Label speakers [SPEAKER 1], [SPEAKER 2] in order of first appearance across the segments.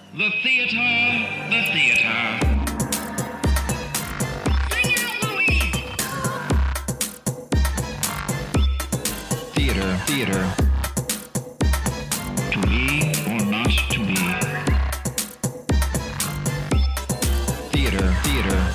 [SPEAKER 1] The theater, the theater. Sing out, Louise! Theater, theater. To be or not to be. Theater, theater.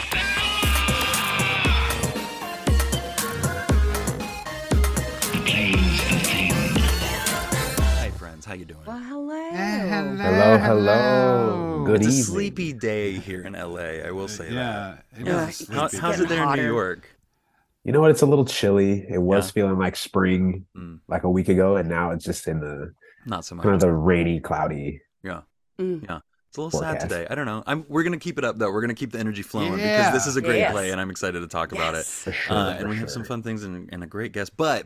[SPEAKER 1] The play's the thing.
[SPEAKER 2] Hi, friends. How you doing?
[SPEAKER 3] Well, hello.
[SPEAKER 4] Hello, hello. Good
[SPEAKER 2] It's
[SPEAKER 4] evening.
[SPEAKER 2] a sleepy day here in LA. I will say that.
[SPEAKER 5] It
[SPEAKER 3] Yeah,
[SPEAKER 5] is
[SPEAKER 3] it's
[SPEAKER 2] How's
[SPEAKER 3] getting
[SPEAKER 2] it there in
[SPEAKER 3] hotter.
[SPEAKER 2] New York?
[SPEAKER 4] You know what? It's a little chilly. It was
[SPEAKER 2] Yeah.
[SPEAKER 4] feeling like spring
[SPEAKER 2] Mm,
[SPEAKER 4] like a week ago, and now it's just in the
[SPEAKER 2] not so
[SPEAKER 4] kind of
[SPEAKER 2] much.
[SPEAKER 4] the rainy, cloudy
[SPEAKER 2] Yeah.
[SPEAKER 3] Mm.
[SPEAKER 2] Yeah. It's a little sad
[SPEAKER 4] forecast.
[SPEAKER 2] today. I don't know. We're gonna keep it up though. We're gonna keep the energy flowing
[SPEAKER 5] Yeah.
[SPEAKER 2] because this is a great
[SPEAKER 3] Yes.
[SPEAKER 2] play, and I'm excited to talk about it.
[SPEAKER 3] Yes.
[SPEAKER 4] for sure.
[SPEAKER 2] And
[SPEAKER 4] for
[SPEAKER 2] we have some
[SPEAKER 4] sure.
[SPEAKER 2] fun things and a great guest. But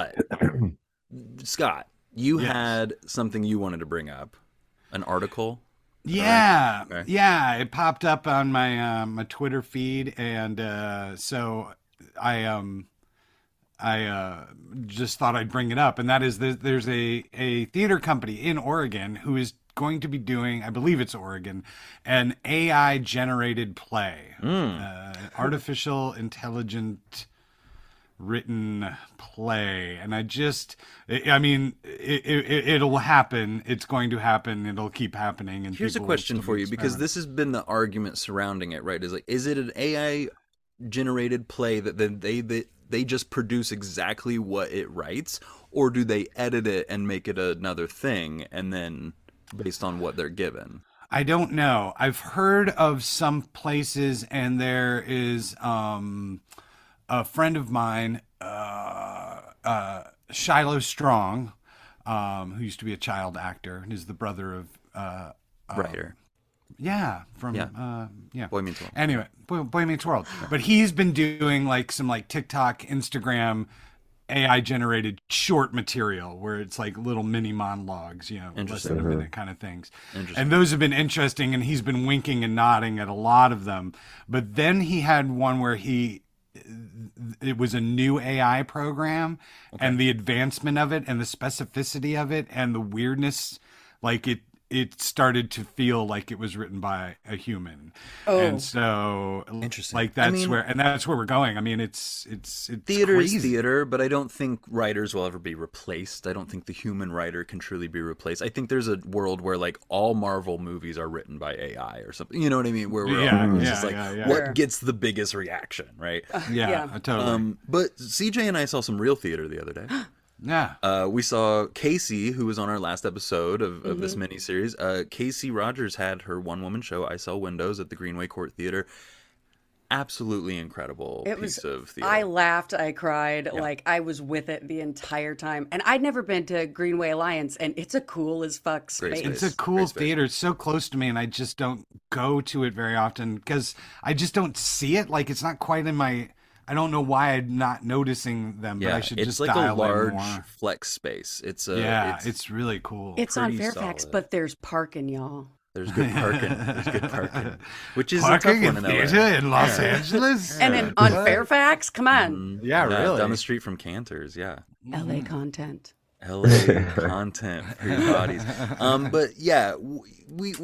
[SPEAKER 2] Scott, you
[SPEAKER 5] Yes.
[SPEAKER 2] had something you wanted to bring up, an article.
[SPEAKER 5] Yeah,
[SPEAKER 2] Okay.
[SPEAKER 5] yeah. It popped up on my my Twitter feed, and so I just thought I'd bring it up, and that is there's a theater company in Oregon who is going to be doing, I believe it's Oregon, an AI generated play, artificial intelligent written play, and it'll happen. It's going to happen. It'll keep happening. And
[SPEAKER 2] Here's a
[SPEAKER 5] people will
[SPEAKER 2] question
[SPEAKER 5] still
[SPEAKER 2] for
[SPEAKER 5] be
[SPEAKER 2] you, because
[SPEAKER 5] experimenting.
[SPEAKER 2] this has been the argument surrounding it, right? Is it an AI generated play that they just produce exactly what it writes, or do they edit it and make it another thing and then based on what they're given?
[SPEAKER 5] I don't know. I've heard of some places, and there is a friend of mine, Shiloh Strong, who used to be a child actor and is the brother of
[SPEAKER 2] Writer.
[SPEAKER 5] from
[SPEAKER 2] Boy Meets World.
[SPEAKER 5] Anyway, Boy Meets World. But he's been doing like some like TikTok, Instagram, AI generated short material where it's like little mini monologues, less
[SPEAKER 2] Interesting.
[SPEAKER 5] than a minute kind of things.
[SPEAKER 2] Interesting.
[SPEAKER 5] And those have been interesting, and he's been winking and nodding at a lot of them. But then he had one where it was a new AI program, and the advancement of it and the specificity of it and the weirdness, like it started to feel like it was written by a human.
[SPEAKER 3] Oh.
[SPEAKER 5] And so
[SPEAKER 2] Interesting.
[SPEAKER 5] like that's where we're going. I mean, it's
[SPEAKER 2] Theater
[SPEAKER 5] crazy.
[SPEAKER 2] is theater, but I don't think writers will ever be replaced. I don't think the human writer can truly be replaced. I think there's a world where like all Marvel movies are written by AI or something. You know what I mean? Where we're all it's just like what
[SPEAKER 3] Sure.
[SPEAKER 2] gets the biggest reaction, right?
[SPEAKER 5] Yeah, totally.
[SPEAKER 2] But CJ and I saw some real theater the other day.
[SPEAKER 5] Yeah.
[SPEAKER 2] We saw Casey, who was on our last episode of this miniseries. Casey Rogers had her one-woman show, I Sell Windows, at the Greenway Court Theater. Absolutely incredible piece of theater.
[SPEAKER 3] I laughed, I cried, like I was with it the entire time. And I'd never been to Greenway Alliance, and it's a cool as fuck
[SPEAKER 2] Great
[SPEAKER 3] space.
[SPEAKER 5] It's a cool
[SPEAKER 2] Great space.
[SPEAKER 5] theater. It's so close to me, and I just don't go to it very often because I just don't see it. Like, it's not quite in my. I don't know why I'm not noticing them, but
[SPEAKER 2] Yeah,
[SPEAKER 5] I should
[SPEAKER 2] it's
[SPEAKER 5] just
[SPEAKER 2] like a
[SPEAKER 5] dial in
[SPEAKER 2] large
[SPEAKER 5] more.
[SPEAKER 2] flex space. It's
[SPEAKER 5] It's really cool.
[SPEAKER 3] It's on
[SPEAKER 2] pretty
[SPEAKER 3] Fairfax,
[SPEAKER 2] solid.
[SPEAKER 3] but there's parking, y'all.
[SPEAKER 2] there's good parking. There's good parking, which is
[SPEAKER 5] Parking
[SPEAKER 2] a tough
[SPEAKER 5] in
[SPEAKER 2] one in LA.
[SPEAKER 5] theater in Los Angeles.
[SPEAKER 3] And then on Fairfax, come on.
[SPEAKER 5] Yeah, really.
[SPEAKER 2] Down the street from Cantor's, yeah.
[SPEAKER 3] LA content.
[SPEAKER 2] LA content for your bodies. But yeah, we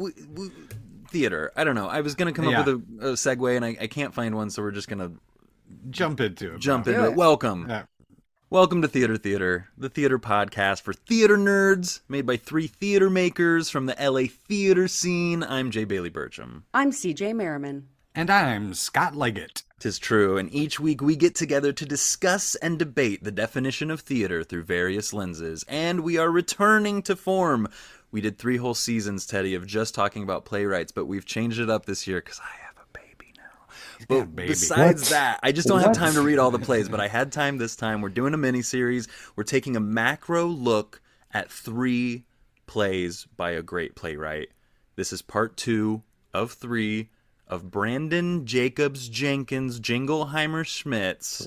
[SPEAKER 2] theater. I don't know. I was gonna come up with a segue, and I can't find one, so we're just gonna
[SPEAKER 5] Jump into it.
[SPEAKER 2] jump
[SPEAKER 5] bro.
[SPEAKER 2] into it. Welcome.
[SPEAKER 5] Yeah.
[SPEAKER 2] Welcome to Theater, the theater podcast for theater nerds, made by three theater makers from the LA theater scene. I'm Jay Bailey Burcham.
[SPEAKER 3] I'm CJ Merriman.
[SPEAKER 5] And I'm Scott Leggett.
[SPEAKER 2] 'Tis true, and each week we get together to discuss and debate the definition of theater through various lenses, and we are returning to form. We did 3 whole seasons, Teddy, of just talking about playwrights, but we've changed it up this year because I have a baby now. But
[SPEAKER 5] baby.
[SPEAKER 2] besides
[SPEAKER 4] What?
[SPEAKER 2] that, I just don't have
[SPEAKER 4] What?
[SPEAKER 2] time to read all the plays, but I had time this time. We're doing a mini-series. We're taking a macro look at 3 plays by a great playwright. This is part 2 of 3 of Brandon Jacobs Jenkins Jingleheimer Schmitz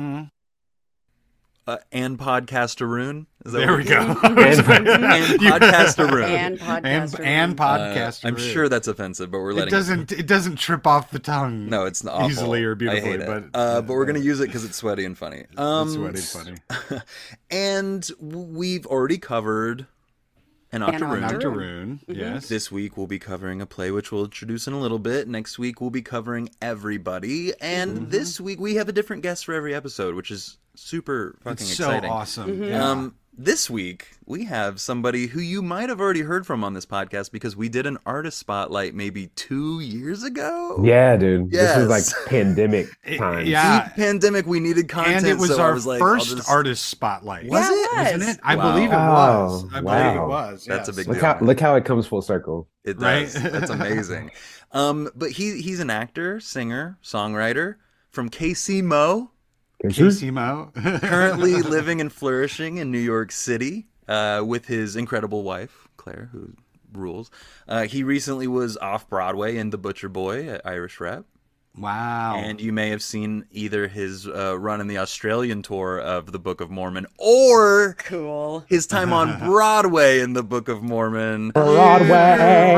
[SPEAKER 2] and Podcastaroon. Is that
[SPEAKER 5] There
[SPEAKER 2] what
[SPEAKER 5] we
[SPEAKER 2] it
[SPEAKER 5] go.
[SPEAKER 2] is? And Podcastaroon.
[SPEAKER 3] And podcast.
[SPEAKER 5] and podcast.
[SPEAKER 2] I'm sure that's offensive, but we're letting
[SPEAKER 5] it doesn't trip off the tongue.
[SPEAKER 2] No, it's awful.
[SPEAKER 5] easily or
[SPEAKER 2] I
[SPEAKER 5] beautifully,
[SPEAKER 2] hate it.
[SPEAKER 5] but
[SPEAKER 2] But we're gonna use it because it's sweaty and funny.
[SPEAKER 5] it's sweaty funny.
[SPEAKER 2] And we've already covered and
[SPEAKER 3] And
[SPEAKER 2] Octoroon.
[SPEAKER 5] Octoroon, yes.
[SPEAKER 2] This week we'll be covering a play which we'll introduce in a little bit. Next week we'll be covering Everybody. And this week we have a different guest for every episode, which is super fucking
[SPEAKER 5] It's so
[SPEAKER 2] exciting.
[SPEAKER 5] awesome. Yeah.
[SPEAKER 2] This week, we have somebody who you might have already heard from on this podcast because we did an artist spotlight maybe 2 years ago.
[SPEAKER 4] Yeah, dude. This was like
[SPEAKER 2] Yes.
[SPEAKER 4] pandemic times.
[SPEAKER 5] yeah.
[SPEAKER 2] Pandemic, we needed content.
[SPEAKER 5] And it was
[SPEAKER 2] so I
[SPEAKER 5] our
[SPEAKER 2] was like,
[SPEAKER 5] first
[SPEAKER 2] I'll just-
[SPEAKER 5] artist spotlight.
[SPEAKER 2] Was
[SPEAKER 3] Yeah,
[SPEAKER 2] it?
[SPEAKER 3] was.
[SPEAKER 5] Wasn't it? I
[SPEAKER 2] Wow.
[SPEAKER 5] believe it was. I believe
[SPEAKER 4] Wow.
[SPEAKER 5] it was.
[SPEAKER 2] That's a
[SPEAKER 5] yes.
[SPEAKER 2] big
[SPEAKER 4] Look how it comes full circle.
[SPEAKER 2] It
[SPEAKER 5] Right?
[SPEAKER 2] does. That's amazing. But he's an actor, singer, songwriter from KC Mo,
[SPEAKER 5] Casey Mo.
[SPEAKER 2] currently living and flourishing in New York City with his incredible wife, Claire, who rules. He recently was off Broadway in The Butcher Boy at Irish Rep.
[SPEAKER 5] Wow.
[SPEAKER 2] And you may have seen either his run in the Australian tour of the Book of Mormon or
[SPEAKER 3] Cool.
[SPEAKER 2] his time on Broadway in the Book of Mormon.
[SPEAKER 4] Broadway.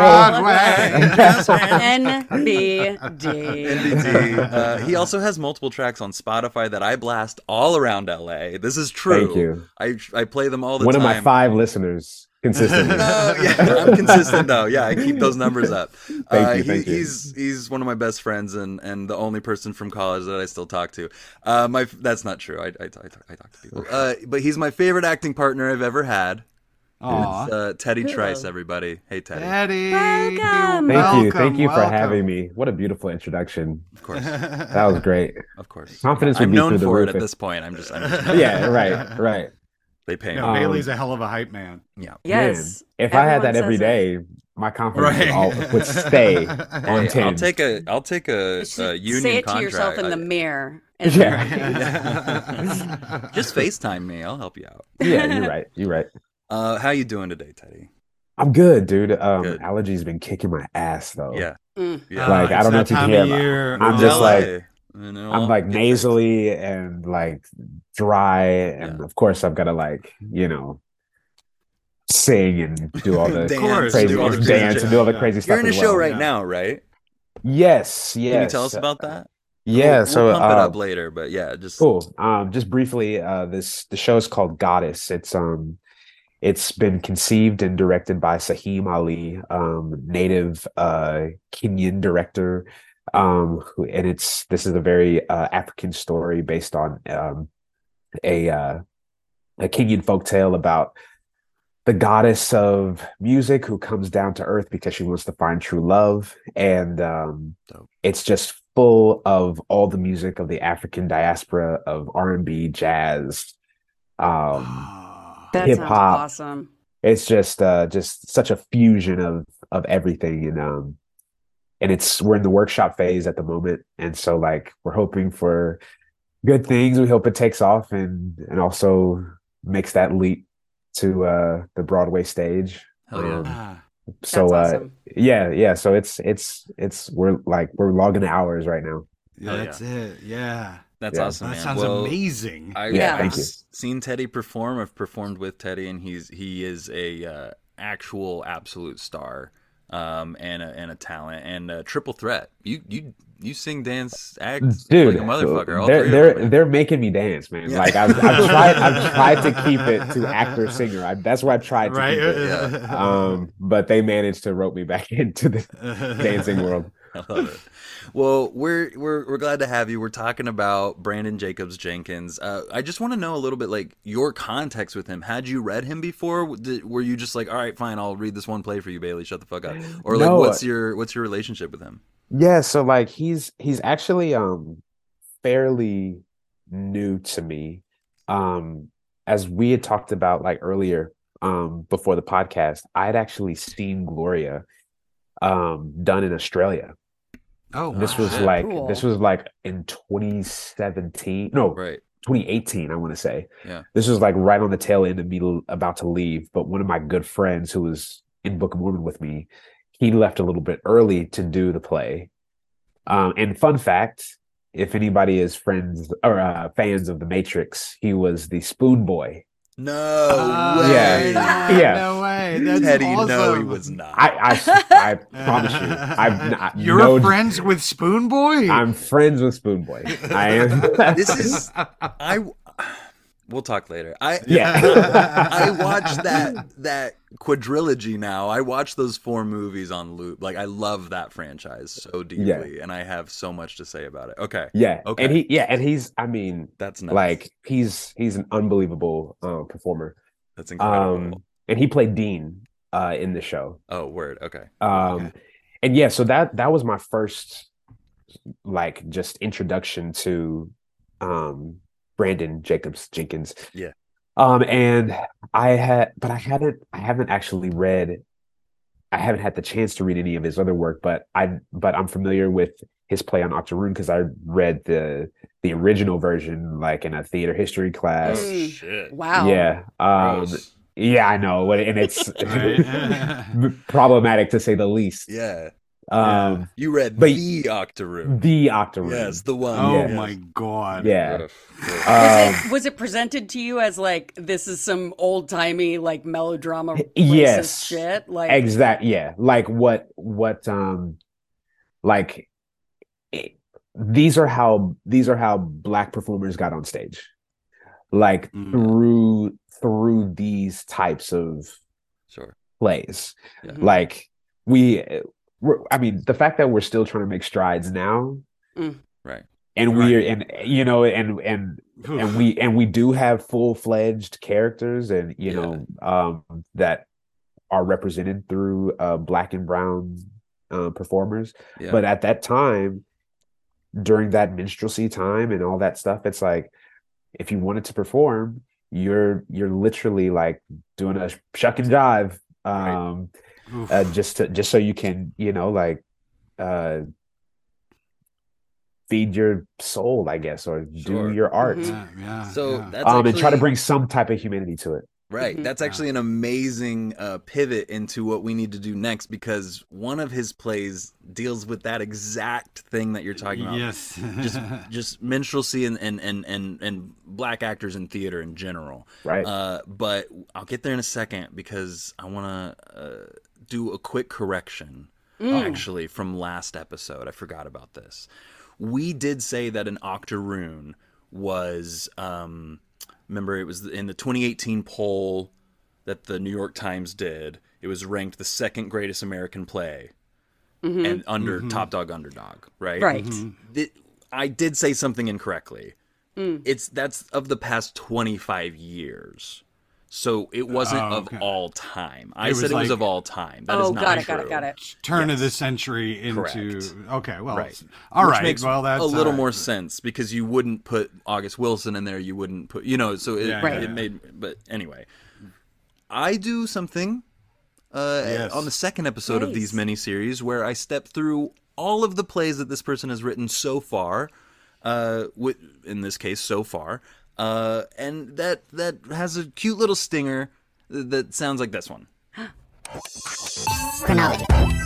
[SPEAKER 5] Broadway.
[SPEAKER 3] NBD.
[SPEAKER 2] NBD. He also has multiple tracks on Spotify that I blast all around LA. This is true.
[SPEAKER 4] Thank you.
[SPEAKER 2] I play them all the
[SPEAKER 4] One
[SPEAKER 2] time.
[SPEAKER 4] of my 5 listeners consistently.
[SPEAKER 2] Yeah, I'm consistent though. Yeah, I keep those numbers up.
[SPEAKER 4] Thank you.
[SPEAKER 2] He's one of my best friends and the only person from college that I still talk to. That's not true. I talk to people. But he's my favorite acting partner I've ever had.
[SPEAKER 5] Aw.
[SPEAKER 2] It's Teddy Trice, everybody. Hey, Teddy.
[SPEAKER 5] Eddie.
[SPEAKER 3] Welcome.
[SPEAKER 4] Thank you for
[SPEAKER 5] welcome.
[SPEAKER 4] having me. What a beautiful introduction.
[SPEAKER 2] Of course,
[SPEAKER 4] That was great.
[SPEAKER 2] of course.
[SPEAKER 4] Confidence would
[SPEAKER 2] I'm
[SPEAKER 4] be
[SPEAKER 2] known
[SPEAKER 4] through the
[SPEAKER 2] for it
[SPEAKER 4] roof.
[SPEAKER 2] at this point. I'm just
[SPEAKER 4] Yeah, right.
[SPEAKER 2] they pay me.
[SPEAKER 5] No, Bailey's a hell of a hype man.
[SPEAKER 2] Yeah.
[SPEAKER 3] Yes.
[SPEAKER 4] Man, if I had that
[SPEAKER 3] Everyone
[SPEAKER 4] every
[SPEAKER 3] says it.
[SPEAKER 4] day, my confidence
[SPEAKER 5] Right.
[SPEAKER 4] would stay on
[SPEAKER 2] Hey,
[SPEAKER 4] 10.
[SPEAKER 2] I'll take a union
[SPEAKER 3] Say it to
[SPEAKER 2] contract.
[SPEAKER 3] yourself in the
[SPEAKER 2] I-
[SPEAKER 3] mirror. And
[SPEAKER 4] Yeah.
[SPEAKER 2] Just FaceTime me. I'll help you out.
[SPEAKER 4] Yeah, you're right.
[SPEAKER 2] How you doing today, Teddy?
[SPEAKER 4] I'm good, dude.
[SPEAKER 2] Good.
[SPEAKER 4] Allergies been kicking my ass though.
[SPEAKER 2] Yeah.
[SPEAKER 3] Mm.
[SPEAKER 2] Yeah.
[SPEAKER 4] Like, I
[SPEAKER 5] It's
[SPEAKER 4] don't know
[SPEAKER 5] that
[SPEAKER 4] if you
[SPEAKER 5] time
[SPEAKER 4] can
[SPEAKER 5] of
[SPEAKER 4] hear,
[SPEAKER 5] year.
[SPEAKER 4] I'm just
[SPEAKER 2] LA,
[SPEAKER 4] like-
[SPEAKER 2] you know,
[SPEAKER 4] I'm like
[SPEAKER 2] it's-
[SPEAKER 4] nasally and like dry, and
[SPEAKER 2] Yeah.
[SPEAKER 4] of course I've got to like sing and do all the
[SPEAKER 2] Dance,
[SPEAKER 5] course,
[SPEAKER 4] crazy
[SPEAKER 2] do all the crazy
[SPEAKER 4] dance
[SPEAKER 2] shit.
[SPEAKER 4] and do all the
[SPEAKER 5] Yeah.
[SPEAKER 4] crazy stuff.
[SPEAKER 2] You're in a
[SPEAKER 4] as
[SPEAKER 2] show
[SPEAKER 4] well.
[SPEAKER 2] right
[SPEAKER 5] Yeah.
[SPEAKER 2] now, right?
[SPEAKER 4] Yes.
[SPEAKER 2] Can you tell us about that?
[SPEAKER 4] Yeah.
[SPEAKER 2] We'll
[SPEAKER 4] so
[SPEAKER 2] pump it up later, but yeah, just
[SPEAKER 4] cool. Just briefly, the show is called Goddess. It's been conceived and directed by Saheem Ali, native Kenyan director. This is a very African story based on a Kenyan folktale about the goddess of music who comes down to earth because she wants to find true love, and
[SPEAKER 2] Dope.
[SPEAKER 4] it's just full of all the music of the African diaspora of R&B, jazz,
[SPEAKER 5] Ah.
[SPEAKER 3] That
[SPEAKER 4] hip-hop.
[SPEAKER 3] sounds awesome.
[SPEAKER 4] it's just such a fusion of everything, and we're in the workshop phase at the moment, and so like we're hoping for good things. We hope it takes off and also makes that leap to the Broadway stage.
[SPEAKER 2] Hell yeah.
[SPEAKER 5] Ah.
[SPEAKER 4] So
[SPEAKER 3] That's awesome.
[SPEAKER 4] yeah, so it's we're logging hours right now.
[SPEAKER 5] Yeah,
[SPEAKER 2] Hell
[SPEAKER 5] that's it. Yeah.
[SPEAKER 2] That's
[SPEAKER 4] Yeah.
[SPEAKER 2] awesome,
[SPEAKER 5] That
[SPEAKER 2] man.
[SPEAKER 5] sounds
[SPEAKER 2] Well,
[SPEAKER 5] amazing.
[SPEAKER 2] I've
[SPEAKER 3] Yeah.
[SPEAKER 4] Thank you.
[SPEAKER 2] seen Teddy perform. I've performed with Teddy, and he is a actual absolute star, and a talent and a triple threat. You sing, dance, act
[SPEAKER 4] Dude,
[SPEAKER 2] like a motherfucker. All
[SPEAKER 4] they're
[SPEAKER 2] three of
[SPEAKER 4] they're
[SPEAKER 2] them, man.
[SPEAKER 4] they're making me dance, man.
[SPEAKER 2] Yeah.
[SPEAKER 4] Like I've tried to keep it to actor singer. That's where I tried to
[SPEAKER 5] Right.
[SPEAKER 4] keep it. But they managed to rope me back into the dancing world.
[SPEAKER 2] I love it. Well, we're glad to have you. We're talking about Brandon Jacobs Jenkins. I just want to know a little bit like your context with him. Had you read him before? Were you just like, all right, fine, I'll read this one play for you, Bailey. Shut the fuck up. Or like,
[SPEAKER 4] No.
[SPEAKER 2] what's your relationship with him?
[SPEAKER 4] Yeah, so like he's actually fairly new to me. As we had talked about like earlier before the podcast, I had actually seen Gloria done in Australia.
[SPEAKER 5] Oh,
[SPEAKER 4] This
[SPEAKER 5] wow.
[SPEAKER 4] was
[SPEAKER 2] shit.
[SPEAKER 4] like
[SPEAKER 3] Cool.
[SPEAKER 4] this was like in 2017. No,
[SPEAKER 2] Right.
[SPEAKER 4] 2018, I want to say.
[SPEAKER 2] Yeah.
[SPEAKER 4] This was like right on the tail end of me about to leave. But one of my good friends who was in Book of Mormon with me, he left a little bit early to do the play. And fun fact, if anybody is friends or fans of The Matrix, he was the spoon boy.
[SPEAKER 2] No
[SPEAKER 5] Ah,
[SPEAKER 2] way.
[SPEAKER 4] Yeah.
[SPEAKER 5] No way. That's
[SPEAKER 2] Teddy,
[SPEAKER 5] awesome.
[SPEAKER 2] no, he was not.
[SPEAKER 4] I promise you. I'm not,
[SPEAKER 5] You're
[SPEAKER 4] no,
[SPEAKER 5] friends with Spoon Boy?
[SPEAKER 4] I'm friends with Spoon Boy. I am.
[SPEAKER 2] This is We'll talk later.
[SPEAKER 4] Yeah.
[SPEAKER 2] I watched that quadrilogy now. I watched those 4 movies on loop. Like I love that franchise so deeply, and I have so much to say about it. Okay.
[SPEAKER 4] Yeah.
[SPEAKER 2] Okay.
[SPEAKER 4] And he's, I mean,
[SPEAKER 2] That's nuts.
[SPEAKER 4] like he's an unbelievable performer.
[SPEAKER 2] That's incredible.
[SPEAKER 4] And he played Dean in the show.
[SPEAKER 2] Oh, word. Okay.
[SPEAKER 4] And yeah, so that was my first like just introduction to Brandon Jenkins.
[SPEAKER 2] Yeah.
[SPEAKER 4] And I haven't actually read, I haven't had the chance to read any of his other work, but I'm familiar with his play on Octoroon because I read the original version like in a theater history class.
[SPEAKER 2] Oh, shit.
[SPEAKER 3] Wow.
[SPEAKER 4] Yeah.
[SPEAKER 2] Gross.
[SPEAKER 4] Yeah, I know, and it's problematic to say the least.
[SPEAKER 2] Yeah. You read
[SPEAKER 4] but-
[SPEAKER 2] the Octoroon.
[SPEAKER 4] The Octoroon.
[SPEAKER 2] Yes, the one.
[SPEAKER 5] Oh
[SPEAKER 2] Yes.
[SPEAKER 5] my God.
[SPEAKER 4] Yeah.
[SPEAKER 3] Was it presented to you as like this is some old timey like melodrama racist
[SPEAKER 4] Yes.
[SPEAKER 3] shit? Like
[SPEAKER 4] Yeah. Like what like these are how Black performers got on stage. Like through these types of
[SPEAKER 2] Sure.
[SPEAKER 4] plays.
[SPEAKER 2] Yeah.
[SPEAKER 4] Like I mean, the fact that we're still trying to make strides now,
[SPEAKER 2] Right.
[SPEAKER 4] and we're and we do have full-fledged characters, and that are represented through Black and brown performers.
[SPEAKER 2] Yeah.
[SPEAKER 4] But at that time, during that minstrelsy time and all that stuff, it's like if you wanted to perform, you're literally like doing a shuck and jive.
[SPEAKER 2] Right.
[SPEAKER 4] Just so you can feed your soul, I guess, or
[SPEAKER 2] Sure.
[SPEAKER 4] do your art.
[SPEAKER 5] Yeah.
[SPEAKER 2] So
[SPEAKER 5] yeah.
[SPEAKER 2] that's
[SPEAKER 4] And try to
[SPEAKER 2] actually-
[SPEAKER 4] bring some type of humanity to it.
[SPEAKER 2] Right.
[SPEAKER 3] Mhm.
[SPEAKER 2] That's actually an amazing pivot into what we need to do next, because one of his plays deals with that exact thing that you're talking about.
[SPEAKER 5] Yes.
[SPEAKER 2] Just minstrelsy and Black actors in theater in general.
[SPEAKER 4] Right.
[SPEAKER 2] But I'll get there in a second because I want to do a quick correction, actually, from last episode. I forgot about this. We did say that an octoroon was... remember, it was in the 2018 poll that the New York Times did. It was ranked the second greatest American play, and under Top Dog Underdog, right?
[SPEAKER 3] Right.
[SPEAKER 2] I did say something incorrectly. That's of the past 25 years. So it wasn't
[SPEAKER 5] okay.
[SPEAKER 2] of all time. I
[SPEAKER 5] It was
[SPEAKER 2] said it was
[SPEAKER 5] like-
[SPEAKER 2] of all time. That is
[SPEAKER 3] Oh,
[SPEAKER 2] not
[SPEAKER 3] got it,
[SPEAKER 2] true.
[SPEAKER 3] got it.
[SPEAKER 5] Turn of
[SPEAKER 2] Yes.
[SPEAKER 5] the century into
[SPEAKER 2] Correct.
[SPEAKER 5] okay, well,
[SPEAKER 2] Right.
[SPEAKER 5] all
[SPEAKER 2] Which
[SPEAKER 5] right.
[SPEAKER 2] makes
[SPEAKER 5] Well, that's
[SPEAKER 2] a little
[SPEAKER 5] all right.
[SPEAKER 2] more sense, because you wouldn't put August Wilson in there. You wouldn't put, so it,
[SPEAKER 5] Yeah,
[SPEAKER 3] Right.
[SPEAKER 2] it made. But anyway, I do something
[SPEAKER 5] Yes.
[SPEAKER 2] on the second episode of these
[SPEAKER 3] Nice.
[SPEAKER 2] miniseries where I step through all of the plays that this person has written so far. In this case, so far, and that has a cute little stinger that sounds like this one.
[SPEAKER 6] Chronology.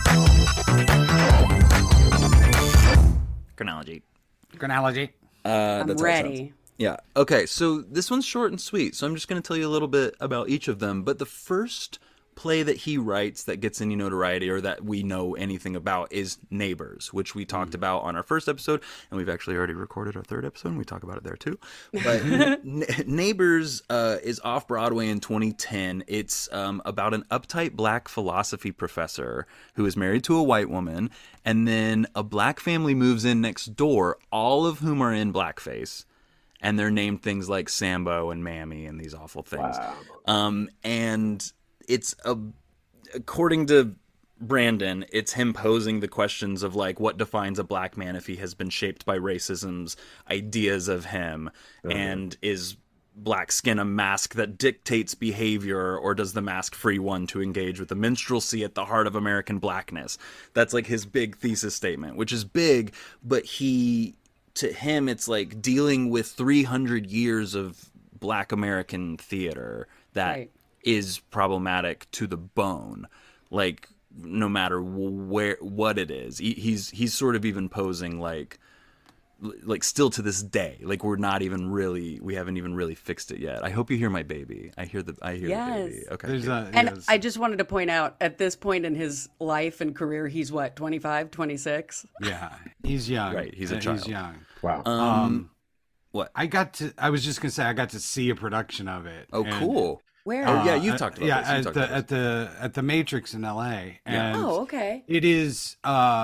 [SPEAKER 2] Chronology.
[SPEAKER 5] Chronology.
[SPEAKER 3] I'm
[SPEAKER 2] That's how it sounds.
[SPEAKER 3] ready.
[SPEAKER 2] Yeah. Okay. So this one's short and sweet. So I'm just going to tell you a little bit about each of them. But the first play that he writes that gets any notoriety or that we know anything about is Neighbors, which we talked about on our first episode, and we've actually already recorded our third episode, and we talk about it there too. But Neighbors is off Broadway in 2010. It's about an uptight Black philosophy professor who is married to a white woman, and then a Black family moves in next door, all of whom are in blackface. And they're named things like Sambo and Mammy and these awful things.
[SPEAKER 4] Wow.
[SPEAKER 2] And it's according to Brandon, it's him posing the questions of like, what defines a Black man if he has been shaped by racism's ideas of him, and is black skin a mask that dictates behavior, or does the mask free one to engage with the minstrelsy at the heart of American blackness? That's like his big thesis statement, which is big, but to him, it's like dealing with 300 years of Black American theater that is problematic to the bone. Like, no matter what it is, he's sort of even posing like still to this day, like we haven't even really fixed it yet. I hope you hear my baby. I hear the baby. Okay.
[SPEAKER 5] There's
[SPEAKER 2] good.
[SPEAKER 3] And
[SPEAKER 5] yes.
[SPEAKER 3] I just wanted to point out, at this point in his life and career, he's what, 25, 26?
[SPEAKER 5] Yeah, he's young.
[SPEAKER 2] Right, he's a
[SPEAKER 5] He's
[SPEAKER 2] child.
[SPEAKER 5] young.
[SPEAKER 4] Wow.
[SPEAKER 2] What?
[SPEAKER 5] I was just gonna say I got to see a production of it.
[SPEAKER 2] Oh,
[SPEAKER 5] and,
[SPEAKER 2] cool.
[SPEAKER 3] Where?
[SPEAKER 2] Oh, yeah, you've talked about
[SPEAKER 5] yeah,
[SPEAKER 2] this. You've
[SPEAKER 5] at
[SPEAKER 2] talked
[SPEAKER 5] the
[SPEAKER 2] about this.
[SPEAKER 5] at the Matrix in L.A. And
[SPEAKER 3] Oh, okay.
[SPEAKER 5] it is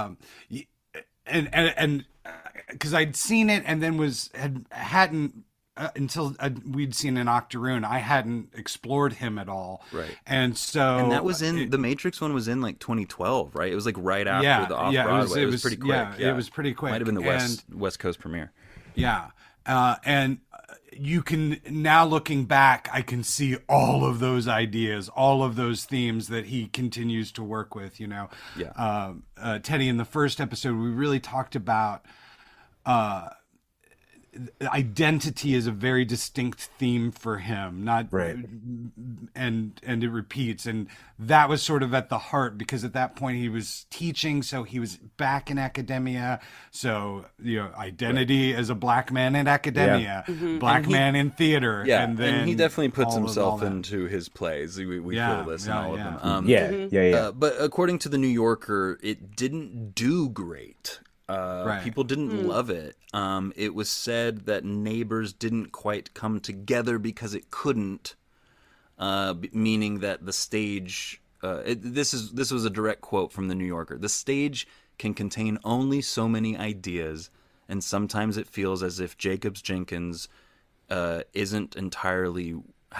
[SPEAKER 5] and because I'd seen it and then hadn't until we'd seen an Octoroon, I hadn't explored him at all.
[SPEAKER 2] Right.
[SPEAKER 5] And so
[SPEAKER 2] And that was in the Matrix one was in like 2012, right? It was like right after the off Broadway. It was pretty quick.
[SPEAKER 5] Yeah, it was pretty quick.
[SPEAKER 2] Might have been the West Coast premiere.
[SPEAKER 5] Yeah. And you can now, looking back, I can see all of those ideas, all of those themes that he continues to work with.
[SPEAKER 2] Yeah.
[SPEAKER 5] Teddy, in the first episode, we really talked about identity is a very distinct theme for him, not
[SPEAKER 4] Right.
[SPEAKER 5] and it repeats, and that was sort of at the heart, because at that point he was teaching, so he was back in academia, so identity as a black man in academia, black man in theater,
[SPEAKER 2] Yeah,
[SPEAKER 5] and then
[SPEAKER 2] he definitely puts
[SPEAKER 5] all
[SPEAKER 2] himself
[SPEAKER 5] that.
[SPEAKER 2] into his plays. We
[SPEAKER 5] Yeah,
[SPEAKER 2] feel this in
[SPEAKER 5] yeah,
[SPEAKER 2] all
[SPEAKER 5] yeah.
[SPEAKER 2] of them.
[SPEAKER 4] Yeah.
[SPEAKER 2] But according to the New Yorker, it didn't do great.
[SPEAKER 5] Right.
[SPEAKER 2] People didn't love it. It was said that Neighbors didn't quite come together because it couldn't, meaning that the stage. This was a direct quote from the New Yorker. The stage can contain only so many ideas, and sometimes it feels as if Jacobs Jenkins hasn't entirely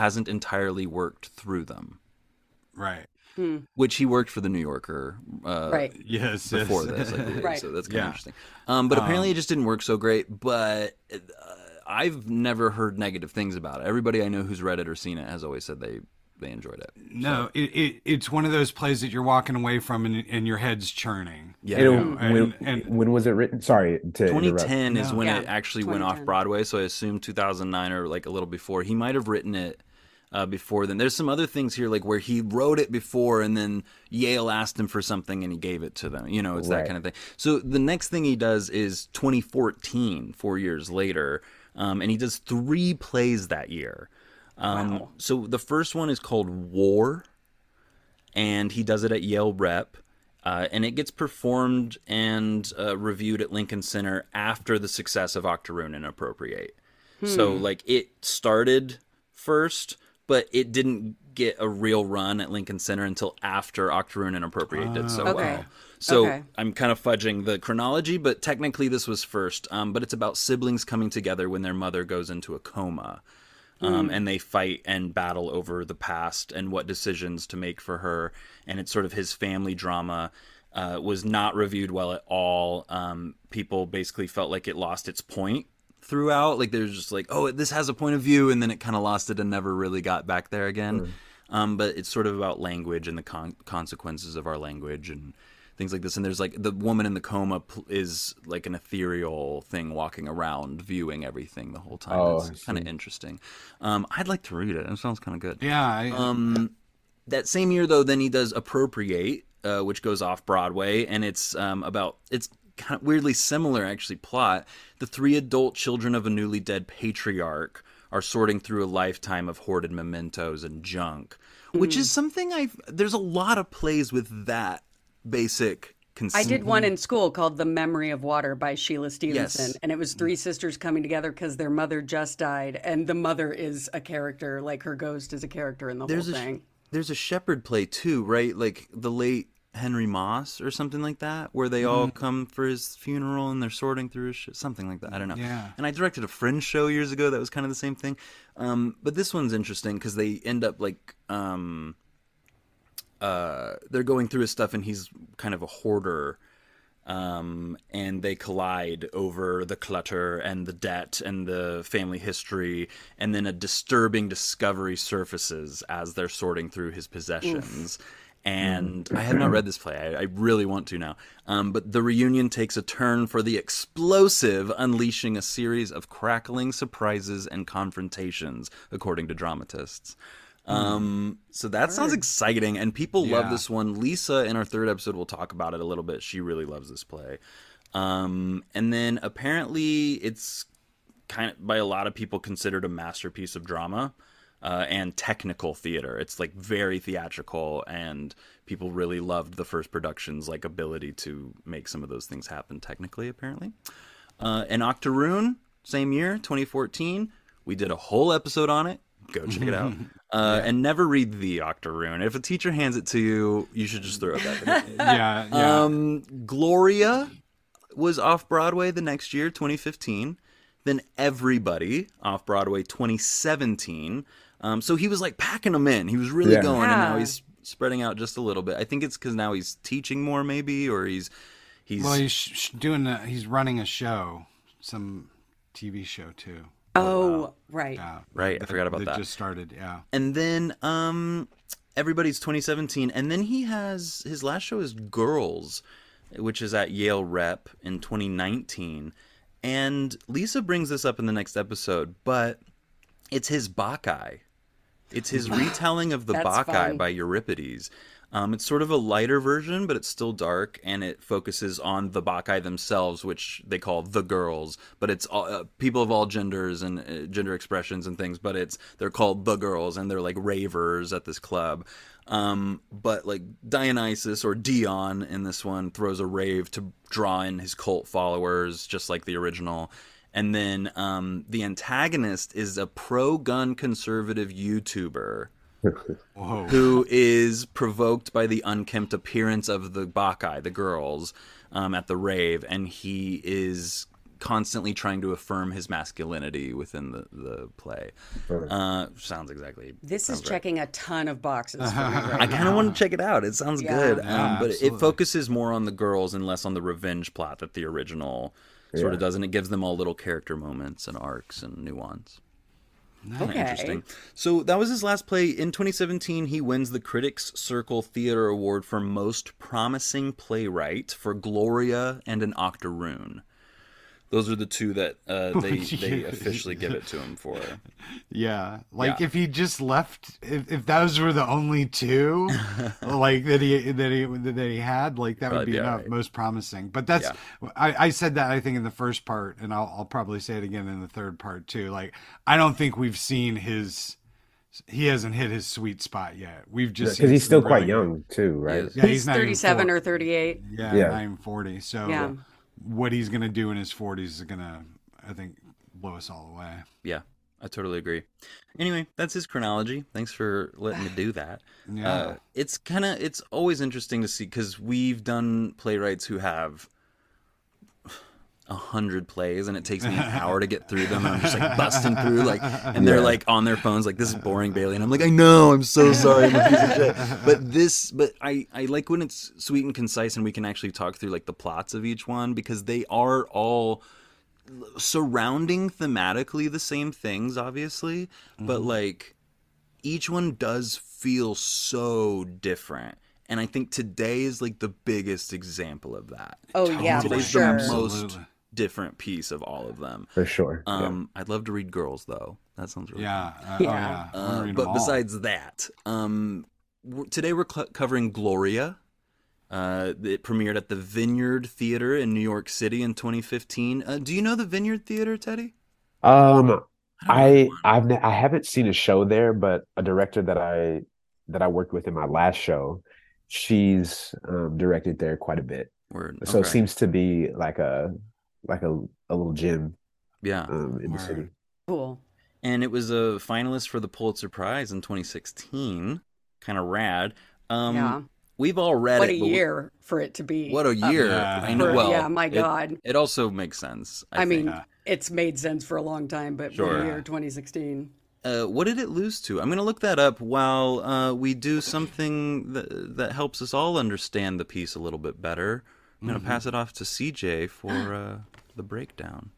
[SPEAKER 2] worked through them.
[SPEAKER 5] Right.
[SPEAKER 2] Which he worked for the New Yorker
[SPEAKER 3] Right.
[SPEAKER 5] Yes.
[SPEAKER 2] before
[SPEAKER 5] yes.
[SPEAKER 2] this, I believe.
[SPEAKER 3] Right.
[SPEAKER 2] So that's kind
[SPEAKER 5] Yeah.
[SPEAKER 2] of interesting. But apparently it just didn't work so great. But I've never heard negative things about it. Everybody I know who's read it or seen it has always said they enjoyed it.
[SPEAKER 5] No, it's one of those plays that you're walking away from and your head's churning.
[SPEAKER 2] Yeah.
[SPEAKER 4] When was it written? Sorry to interrupt.
[SPEAKER 2] 2010 is when
[SPEAKER 3] Yeah,
[SPEAKER 2] it actually went off
[SPEAKER 3] 2010.
[SPEAKER 2] Broadway. So I assume 2009 or like a little before. He might have written it before then. There's some other things here like where he wrote it before and then Yale asked him for something and he gave it to them. It's that
[SPEAKER 4] Right.
[SPEAKER 2] kind of thing. So the next thing he does is 2014, 4 years later, and he does 3 plays that year.
[SPEAKER 3] Wow.
[SPEAKER 2] So the first one is called War, and he does it at Yale Rep. And it gets performed and reviewed at Lincoln Center after the success of Octoroon and Appropriate. So like it started first, but it didn't get a real run at Lincoln Center until after Octoroon and Appropriate did so
[SPEAKER 3] Okay.
[SPEAKER 2] well. So
[SPEAKER 3] Okay.
[SPEAKER 2] I'm kind of fudging the chronology, but technically this was first. But it's about siblings coming together when their mother goes into a coma. And they fight and battle over the past and what decisions to make for her. And it's sort of his family drama. Was not reviewed well at all. People basically felt like it lost its point throughout. Like there's just like, oh, this has a point of view, and then it kind of lost it and never really got back there again. But it's sort of about language and the consequences of our language and things like this. And there's like the woman in the coma is like an ethereal thing walking around viewing everything the whole time.
[SPEAKER 4] Oh, I
[SPEAKER 2] It's kind of
[SPEAKER 4] see.
[SPEAKER 2] interesting. I'd like to read it. It sounds kind of good.
[SPEAKER 5] Yeah.
[SPEAKER 2] That same year, though, then he does Appropriate, which goes off Broadway, and it's it's kind of weirdly similar, actually, plot. The 3 adult children of a newly dead patriarch are sorting through a lifetime of hoarded mementos and junk, which is something there's a lot of plays with that basic conceit.
[SPEAKER 3] I did one in school called The Memory of Water by Sheila Stevenson.
[SPEAKER 2] Yes.
[SPEAKER 3] And it was 3 sisters coming together because their mother just died. And the mother is a character, like her ghost is a character in the whole thing.
[SPEAKER 2] There's a Shepherd play, too, right? Like the late Henry Moss or something like that, where they all come for his funeral and they're sorting through his shit, something like that. I don't know.
[SPEAKER 5] Yeah.
[SPEAKER 2] And I directed a Fringe show years ago that was kind of the same thing. But this one's interesting because they end up like they're going through his stuff and he's kind of a hoarder. And they collide over the clutter and the debt and the family history, and then a disturbing discovery surfaces as they're sorting through his possessions. And I have not read this play. I really want to now. But the reunion takes a turn for the explosive, unleashing a series of crackling surprises and confrontations, according to dramatists. So that sounds exciting, and people love
[SPEAKER 5] Yeah.
[SPEAKER 2] this one. Lisa, in our 3rd episode, will talk about it a little bit. She really loves this play. And then apparently it's kind of, by a lot of people, considered a masterpiece of drama and technical theater. It's like very theatrical, and people really loved the first production's ability to make some of those things happen technically, apparently. And Octoroon, same year, 2014, we did a whole episode on it. Go check it out. And never read The Octoroon. If a teacher hands it to you, you should just throw it back.
[SPEAKER 5] Yeah.
[SPEAKER 2] Gloria was off Broadway the next year, 2015. Then Everybody off Broadway, 2017. So he was like packing them in. He was really going, and now he's spreading out just a little bit. I think it's because now he's teaching more, maybe, or he's.
[SPEAKER 5] Well, he's running a show, some TV show too.
[SPEAKER 3] Oh, right.
[SPEAKER 5] Yeah,
[SPEAKER 2] Right, I forgot about that.
[SPEAKER 5] Just started, yeah.
[SPEAKER 2] And then Everybody's 2017, and then his last show is Girls, which is at Yale Rep in 2019. And Lisa brings this up in the next episode, but it's his Bacchae. It's his retelling of the
[SPEAKER 3] That's
[SPEAKER 2] Bacchae
[SPEAKER 3] fun.
[SPEAKER 2] by Euripides. It's sort of a lighter version, but it's still dark, and it focuses on the Bacchae themselves, which they call the girls. But it's all, people of all genders and gender expressions and things. But they're called the girls, and they're like ravers at this club. But like Dionysus or Dion in this one throws a rave to draw in his cult followers, just like the original. And then the antagonist is a pro-gun conservative YouTuber.
[SPEAKER 5] Whoa.
[SPEAKER 2] Who is provoked by the unkempt appearance of the Bacchae, the girls, at the rave, and he is constantly trying to affirm his masculinity within the play. Sounds exactly.
[SPEAKER 3] This is
[SPEAKER 2] sounds right.
[SPEAKER 3] checking a ton of boxes for me right
[SPEAKER 2] I kind of
[SPEAKER 3] now.
[SPEAKER 2] want to check it out. It sounds
[SPEAKER 3] Yeah.
[SPEAKER 2] good,
[SPEAKER 5] Yeah,
[SPEAKER 2] but
[SPEAKER 5] absolutely.
[SPEAKER 2] it focuses more on the girls and less on the revenge plot that the original sort of does, and it gives them all little character moments and arcs and nuance.
[SPEAKER 3] Okay.
[SPEAKER 2] Interesting. So that was his last play. In 2017, he wins the Critics Circle Theater Award for Most Promising Playwright for Gloria and an Octoroon. Those are the two that they officially give it to him for.
[SPEAKER 5] Yeah, like
[SPEAKER 2] Yeah.
[SPEAKER 5] if he just left, if those were the only two, like that he had, like that
[SPEAKER 2] Probably
[SPEAKER 5] would be
[SPEAKER 2] be
[SPEAKER 5] enough.
[SPEAKER 2] alright.
[SPEAKER 5] Most promising. But that's I said that I think in the first part, and I'll probably say it again in the third part too. Like I don't think we've seen he hasn't hit his sweet spot yet. We've just
[SPEAKER 4] Because he's
[SPEAKER 5] seen
[SPEAKER 4] still
[SPEAKER 5] some
[SPEAKER 4] quite
[SPEAKER 5] really-
[SPEAKER 4] young too, right?
[SPEAKER 2] is.
[SPEAKER 5] Yeah,
[SPEAKER 3] He's
[SPEAKER 5] not even
[SPEAKER 3] 37
[SPEAKER 5] 40.
[SPEAKER 3] or 38.
[SPEAKER 5] Yeah,
[SPEAKER 4] Yeah.
[SPEAKER 5] not even 40. So
[SPEAKER 3] Yeah.
[SPEAKER 5] what he's gonna do in his 40s is gonna, I think, blow us all away.
[SPEAKER 2] Yeah, I totally agree. Anyway, that's his chronology. Thanks for letting me do that.
[SPEAKER 5] Yeah.
[SPEAKER 2] It's always interesting to see, because we've done playwrights who have 100 plays, and it takes me an hour to get through them, and I'm just like busting through, like, and they're like on their phones like, this is boring, Bailey, and I'm like, I know, I'm so sorry, I'm a piece of shit. But I like when it's sweet and concise, and we can actually talk through like the plots of each one, because they are all surrounding thematically the same things, obviously, but like each one does feel so different. And I think today is like the biggest example of that.
[SPEAKER 3] Oh, yeah, for
[SPEAKER 2] Today's
[SPEAKER 3] sure.
[SPEAKER 2] the most
[SPEAKER 5] Absolutely.
[SPEAKER 2] different piece of all of them.
[SPEAKER 4] For sure. Yeah.
[SPEAKER 2] I'd love to read Girls, though. That sounds really
[SPEAKER 5] Yeah.
[SPEAKER 3] Yeah.
[SPEAKER 5] Oh, yeah. I'm gonna read them
[SPEAKER 2] but
[SPEAKER 5] all.
[SPEAKER 2] besides that, today we're covering Gloria. It premiered at the Vineyard Theater in New York City in 2015. Do you know the Vineyard Theater, Teddy?
[SPEAKER 4] I haven't seen a show there, but a director that I worked with in my last show, she's directed there quite a bit. So it
[SPEAKER 2] Okay.
[SPEAKER 4] seems to be like a little gym
[SPEAKER 2] Yeah.
[SPEAKER 4] in the
[SPEAKER 5] Word.
[SPEAKER 4] city.
[SPEAKER 3] Cool.
[SPEAKER 2] And it was a finalist for the Pulitzer Prize in 2016. Kind of rad.
[SPEAKER 3] Yeah.
[SPEAKER 2] We've all read
[SPEAKER 3] What
[SPEAKER 2] it.
[SPEAKER 3] a
[SPEAKER 2] but
[SPEAKER 3] year for it to be.
[SPEAKER 2] What a year.
[SPEAKER 5] Yeah.
[SPEAKER 2] I know. Well,
[SPEAKER 3] Yeah, my God.
[SPEAKER 2] It also makes sense.
[SPEAKER 3] I mean,
[SPEAKER 2] think.
[SPEAKER 3] it's made sense for a long time, but
[SPEAKER 2] Sure.
[SPEAKER 3] what a year 2016.
[SPEAKER 2] What did it lose to? I'm going to look that up while we do something that helps us all understand the piece a little bit better. I'm going to pass it off to CJ for the breakdown.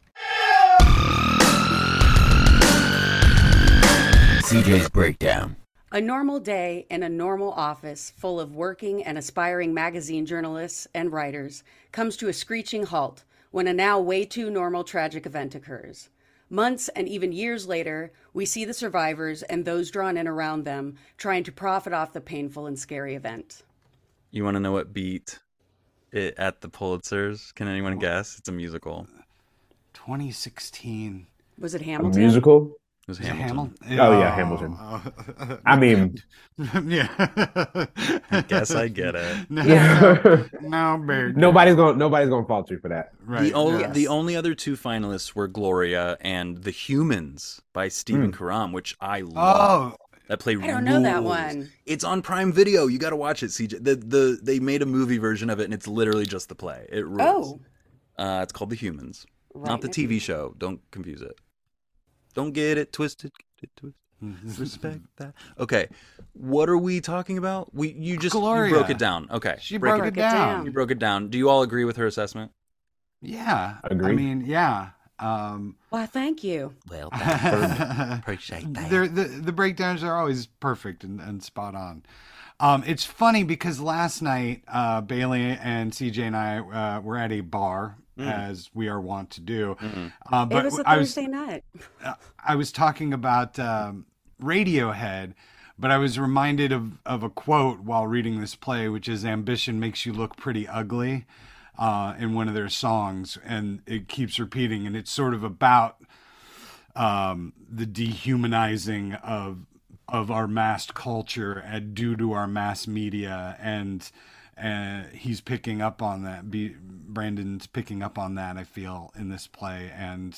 [SPEAKER 1] CJ's Breakdown.
[SPEAKER 3] A normal day in a normal office full of working and aspiring magazine journalists and writers comes to a screeching halt when a now way too normal tragic event occurs. Months and even years later, we see the survivors and those drawn in around them trying to profit off the painful and scary event.
[SPEAKER 2] You want to know what beat it at the Pulitzers? Can anyone guess? It's a musical.
[SPEAKER 5] 2016.
[SPEAKER 3] Was it
[SPEAKER 4] A
[SPEAKER 3] Hamilton?
[SPEAKER 4] musical?
[SPEAKER 2] It was
[SPEAKER 5] Is it
[SPEAKER 2] Hamilton.
[SPEAKER 4] Oh, yeah, Hamilton. I mean,
[SPEAKER 5] yeah.
[SPEAKER 2] Guess I get it.
[SPEAKER 5] No,
[SPEAKER 3] Yeah.
[SPEAKER 5] no, Bear
[SPEAKER 4] nobody's gonna fault you for that.
[SPEAKER 5] Right.
[SPEAKER 3] Yes.
[SPEAKER 2] The only other two finalists were Gloria and The Humans by Stephen Karam, which I love.
[SPEAKER 5] Oh,
[SPEAKER 2] That play
[SPEAKER 3] I don't know that
[SPEAKER 2] rules.
[SPEAKER 3] one.
[SPEAKER 2] It's on Prime Video. You got to watch it, CJ. They made a movie version of it, and it's literally just the play. It rules.
[SPEAKER 3] Oh.
[SPEAKER 2] It's called The Humans,
[SPEAKER 3] Right.
[SPEAKER 2] not the TV show. Don't confuse it. Don't get it twisted. Get it twisted. Respect that. Okay, what are we talking about? You
[SPEAKER 5] Gloria.
[SPEAKER 2] broke it down. Okay,
[SPEAKER 5] she
[SPEAKER 2] break
[SPEAKER 5] broke
[SPEAKER 2] it.
[SPEAKER 5] it
[SPEAKER 3] down.
[SPEAKER 5] down.
[SPEAKER 2] You broke it down. Do you all agree with her assessment?
[SPEAKER 5] Yeah.
[SPEAKER 4] Agreed.
[SPEAKER 5] I mean, yeah.
[SPEAKER 3] Well, thank you.
[SPEAKER 2] Well, appreciate that.
[SPEAKER 5] The breakdowns are always perfect and spot on. It's funny because last night Bailey and CJ and I were at a bar, as we are wont to do. But
[SPEAKER 3] It was a Thursday night.
[SPEAKER 5] I was talking about Radiohead, but I was reminded of a quote while reading this play, which is "Ambition makes you look pretty ugly," in one of their songs, and it keeps repeating, and it's sort of about the dehumanizing of our mass culture due to our mass media, and he's picking up on that. Brandon's picking up on that, I feel, in this play, and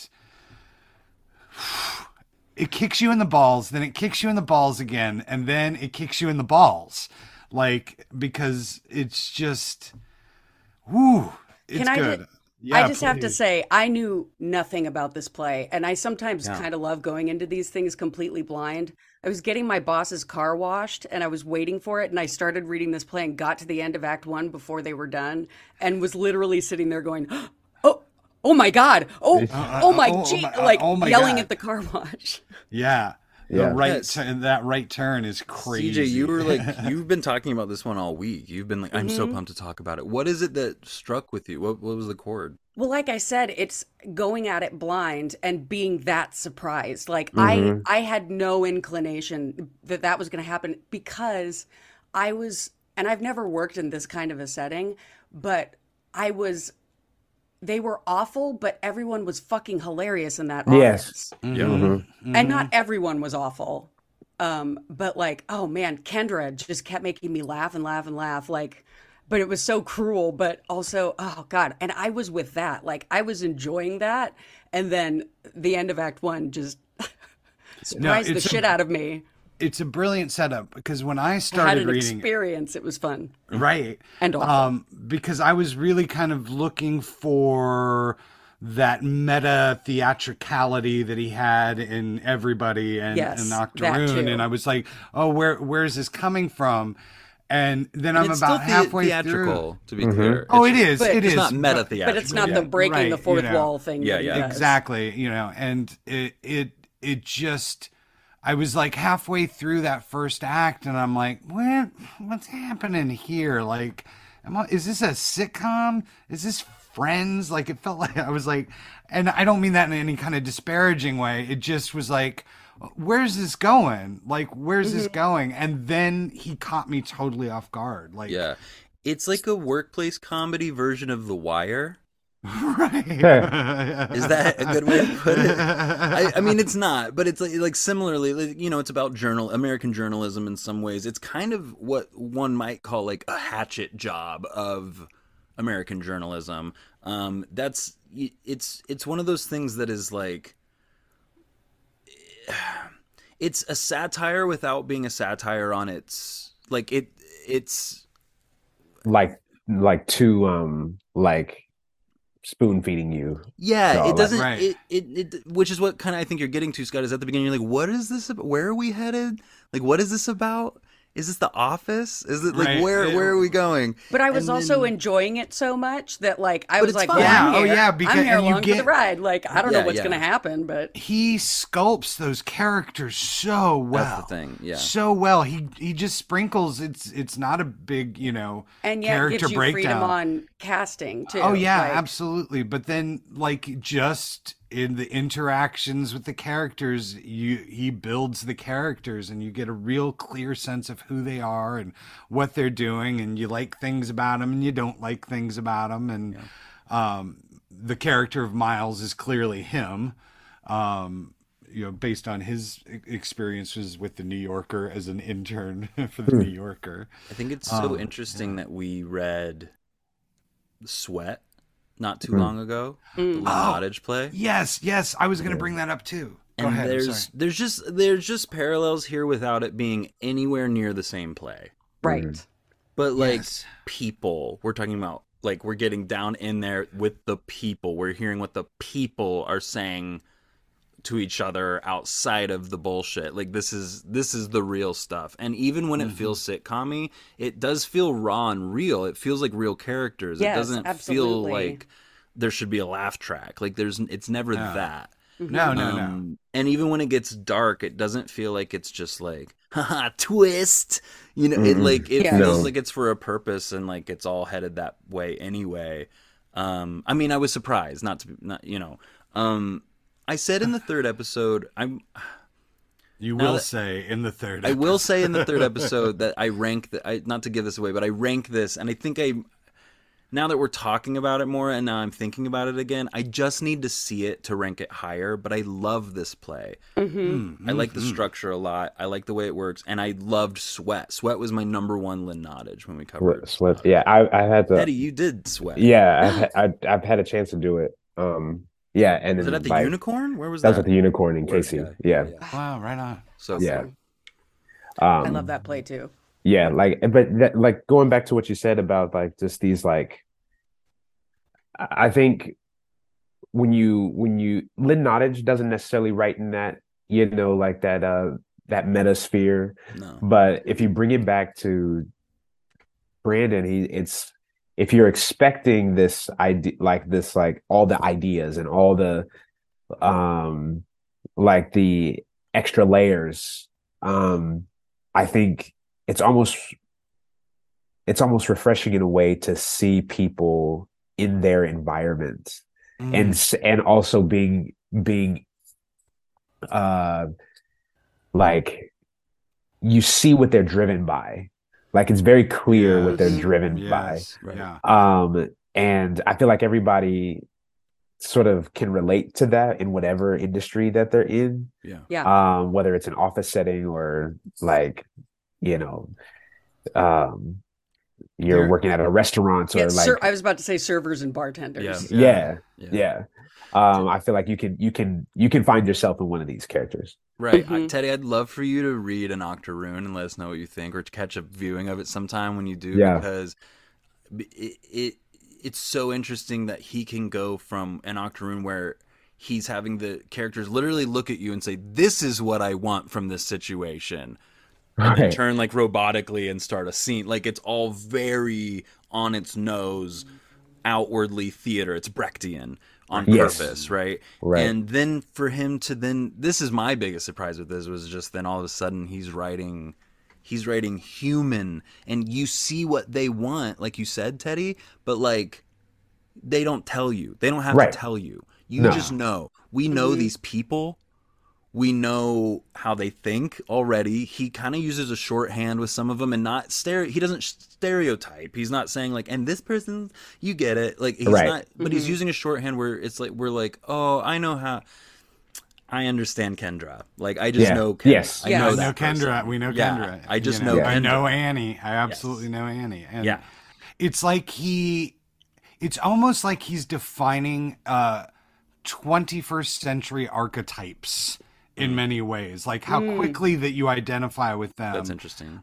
[SPEAKER 5] it kicks you in the balls, then it kicks you in the balls again, and then it kicks you in the balls, like, because it's just, whoo, it's
[SPEAKER 3] Can I
[SPEAKER 5] good.
[SPEAKER 3] I just have to
[SPEAKER 5] please.
[SPEAKER 3] say, I knew nothing about this play, and I sometimes kind of love going into these things completely blind. I was getting my boss's car washed, and I was waiting for it, and I started reading this play and got to the end of Act 1 before they were done, and was literally sitting there going, oh my God, oh my, yelling
[SPEAKER 5] God.
[SPEAKER 3] at the car wash.
[SPEAKER 5] Yeah.
[SPEAKER 4] Yeah.
[SPEAKER 5] That right turn is crazy.
[SPEAKER 2] CJ, you were like, you've been talking about this one all week. You've been like, I'm so pumped to talk about it. What is it that struck with you? What was the chord?
[SPEAKER 3] Well, like I said, it's going at it blind and being that surprised. Like I had no inclination that was going to happen because I was, and I've never worked in this kind of a setting, but they were awful, but everyone was fucking hilarious in that
[SPEAKER 4] Yes.
[SPEAKER 3] office.
[SPEAKER 5] Mm-hmm.
[SPEAKER 3] And not everyone was awful. But like, oh man, Kendra just kept making me laugh and laugh and laugh. Like, but it was so cruel, but also, oh God. And I was with that. Like, I was enjoying that. And then the end of Act 1 just surprised the shit out of me.
[SPEAKER 5] It's a brilliant setup because when I
[SPEAKER 3] I had
[SPEAKER 5] started
[SPEAKER 3] an
[SPEAKER 5] reading,
[SPEAKER 3] experience. It was fun.
[SPEAKER 5] right,
[SPEAKER 3] And awful.
[SPEAKER 5] because I was really kind of looking for that meta theatricality that he had in Everybody and
[SPEAKER 3] Yes, that
[SPEAKER 5] Octoroon,
[SPEAKER 3] too.
[SPEAKER 5] and I was like, oh, where is this coming from? And then I'm
[SPEAKER 2] It's
[SPEAKER 5] about
[SPEAKER 2] still
[SPEAKER 5] halfway through.
[SPEAKER 2] theatrical, to be clear.
[SPEAKER 5] Oh,
[SPEAKER 2] It's
[SPEAKER 5] it is.
[SPEAKER 3] but
[SPEAKER 5] It
[SPEAKER 3] it's
[SPEAKER 5] is.
[SPEAKER 2] not meta
[SPEAKER 5] but-
[SPEAKER 2] theatrical.
[SPEAKER 3] But it's not
[SPEAKER 2] Yeah.
[SPEAKER 3] the breaking
[SPEAKER 5] Right,
[SPEAKER 3] the fourth
[SPEAKER 5] you know.
[SPEAKER 3] wall thing.
[SPEAKER 2] Yeah,
[SPEAKER 3] that he
[SPEAKER 2] yeah.
[SPEAKER 3] does.
[SPEAKER 5] Exactly, and it just, I was like halfway through that first act, and I'm like, what's happening here? Like, is this a sitcom? Is this Friends? Like, it felt like I was like, and I don't mean that in any kind of disparaging way. It just was like, where's this going? Like, where's this going? And then he caught me totally off guard. Like,
[SPEAKER 2] Yeah. It's like a workplace comedy version of The Wire.
[SPEAKER 5] right.
[SPEAKER 2] Is that a good way to put it? I mean, it's not, but it's like similarly, it's about American journalism in some ways. It's kind of what one might call like a hatchet job of American journalism. It's one of those things that is like, it's a satire without being a satire on its like it's
[SPEAKER 4] like too like spoon feeding you.
[SPEAKER 2] yeah,
[SPEAKER 4] So,
[SPEAKER 2] it doesn't
[SPEAKER 5] right.
[SPEAKER 2] it which is what kind of I think you're getting to, Scott, is at the beginning you're like, what is this about? Where are we headed? Like, what is this about? Is this The Office? Is it like
[SPEAKER 5] Right.
[SPEAKER 2] where are we going?
[SPEAKER 3] But I was
[SPEAKER 2] And
[SPEAKER 3] also
[SPEAKER 2] then-
[SPEAKER 3] enjoying it so much that like I
[SPEAKER 2] But
[SPEAKER 3] was
[SPEAKER 2] it's
[SPEAKER 3] like,
[SPEAKER 2] fun.
[SPEAKER 3] well,
[SPEAKER 5] Yeah,
[SPEAKER 3] I'm
[SPEAKER 5] oh,
[SPEAKER 3] here.
[SPEAKER 5] yeah, because-
[SPEAKER 3] I'm here
[SPEAKER 5] and you
[SPEAKER 3] along for the
[SPEAKER 5] get-
[SPEAKER 3] ride. Like I don't know
[SPEAKER 2] Yeah,
[SPEAKER 3] what's
[SPEAKER 2] yeah.
[SPEAKER 3] gonna happen, but
[SPEAKER 5] He sculpts those characters so well.
[SPEAKER 2] That's the thing, yeah.
[SPEAKER 5] So well. He just sprinkles. It's not a big,
[SPEAKER 3] and yet
[SPEAKER 5] character
[SPEAKER 3] gives you
[SPEAKER 5] breakdown.
[SPEAKER 3] freedom on casting too.
[SPEAKER 5] Oh yeah,
[SPEAKER 3] Like,
[SPEAKER 5] absolutely. But then, like, just in the interactions with the characters, he builds the characters, and you get a real clear sense of who they are and what they're doing, and you like things about them, and you don't like things about them, and the character of Miles is clearly him. based on his experiences with the New Yorker as an intern for the New Yorker.
[SPEAKER 2] I think it's so interesting that we read Sweat not too long ago, the Lynn Nottage play.
[SPEAKER 5] Yes, I was going to bring that up too. Go
[SPEAKER 2] And
[SPEAKER 5] ahead.
[SPEAKER 2] there's just parallels here without it being anywhere near the same play.
[SPEAKER 3] Right.
[SPEAKER 2] But like
[SPEAKER 5] Yes.
[SPEAKER 2] people, we're talking about like we're getting down in there with the people. We're hearing what the people are saying to each other outside of the bullshit. Like this is the real stuff. And even when it feels sitcom-y, it does feel raw and real. It feels like real characters.
[SPEAKER 3] Yes,
[SPEAKER 2] it doesn't
[SPEAKER 3] absolutely.
[SPEAKER 2] feel like there should be a laugh track. Like it's never that.
[SPEAKER 5] No.
[SPEAKER 2] And even when it gets dark, it doesn't feel like it's just like, haha, twist. You know, it
[SPEAKER 3] Yes.
[SPEAKER 2] feels like it's for a purpose and like it's all headed that way anyway. I mean, I was surprised I said in the third episode,
[SPEAKER 5] You
[SPEAKER 2] Now
[SPEAKER 5] will
[SPEAKER 2] that-
[SPEAKER 5] say in the third.
[SPEAKER 2] I will say in the third episode that I rank not to give this away, but I rank this, and I think now that we're talking about it more and now I'm thinking about it again, I just need to see it to rank it higher, but I love this play. I like the structure a lot. I like the way it works, and I loved Sweat. Sweat was my number one Lynn Nottage when we covered.
[SPEAKER 4] Sweat. Yeah, I had to.
[SPEAKER 2] Eddie, you did Sweat.
[SPEAKER 4] Yeah, I've had a chance to do it. Yeah, and
[SPEAKER 2] Was it
[SPEAKER 4] then
[SPEAKER 2] at the
[SPEAKER 4] like,
[SPEAKER 2] Unicorn? Where was
[SPEAKER 4] that
[SPEAKER 2] that?
[SPEAKER 4] was at the Unicorn in
[SPEAKER 2] Word,
[SPEAKER 4] Casey. Yeah.
[SPEAKER 5] Wow, right on.
[SPEAKER 2] So
[SPEAKER 4] Yeah.
[SPEAKER 2] cool.
[SPEAKER 3] I love that play too.
[SPEAKER 4] Yeah, like going back to what you said about like just these like, I think when you Lynn Nottage doesn't necessarily write in that, like that metasphere,
[SPEAKER 2] No.
[SPEAKER 4] but if you bring it back to Brandon, if you're expecting this idea, like all the ideas and all the like the extra layers, I think it's almost refreshing in a way to see people in their environment and also being like you see what they're driven by. Like it's very clear what they're driven by.
[SPEAKER 2] Right.
[SPEAKER 5] Yeah.
[SPEAKER 4] And I feel like everybody sort of can relate to that in whatever industry that they're in.
[SPEAKER 2] Yeah.
[SPEAKER 3] Yeah.
[SPEAKER 4] Whether it's an office setting or like, you're working at a restaurant or
[SPEAKER 3] Yeah,
[SPEAKER 4] like
[SPEAKER 3] I was about to say servers and bartenders.
[SPEAKER 2] Yeah.
[SPEAKER 4] yeah. I feel like you can find yourself in one of these characters.
[SPEAKER 2] Right. Teddy, I'd love for you to read an Octoroon and let us know what you think, or to catch a viewing of it sometime when you do,
[SPEAKER 4] Yeah.
[SPEAKER 2] because it's so interesting that he can go from an Octoroon where he's having the characters literally look at you and say, "This is what I want from this situation," and then
[SPEAKER 4] Right.
[SPEAKER 2] turn like robotically and start a scene. Like it's all very on its nose, outwardly theater. It's Brechtian on
[SPEAKER 4] Yes.
[SPEAKER 2] purpose, right?
[SPEAKER 4] Right.
[SPEAKER 2] And then for him to this is my biggest surprise with this, was just then all of a sudden he's writing human, and you see what they want, like you said, Teddy, but like they don't tell you. They don't have
[SPEAKER 4] Right.
[SPEAKER 2] to tell you. You
[SPEAKER 4] No.
[SPEAKER 2] just know. We know these people. We know how they think already. He kind of uses a shorthand with some of them, and not he doesn't stereotype. He's not saying like, and this person, you get it. Like he's
[SPEAKER 4] Right.
[SPEAKER 2] not, but he's using a shorthand where it's like, we're like, oh, I know how. I understand Kendra. Like I just
[SPEAKER 4] Yeah.
[SPEAKER 2] know Kendra.
[SPEAKER 4] Yes.
[SPEAKER 2] I
[SPEAKER 3] Yeah.
[SPEAKER 2] know
[SPEAKER 5] I know
[SPEAKER 2] that
[SPEAKER 5] Kendra.
[SPEAKER 2] person.
[SPEAKER 5] We know
[SPEAKER 2] Yeah,
[SPEAKER 5] Kendra.
[SPEAKER 2] I just
[SPEAKER 5] You
[SPEAKER 2] know
[SPEAKER 5] I
[SPEAKER 2] Kendra.
[SPEAKER 5] know Annie. I absolutely know Annie. And
[SPEAKER 2] Yeah.
[SPEAKER 5] it's like it's almost like he's defining 21st century archetypes in many ways, like how quickly that you identify with them.
[SPEAKER 2] That's interesting.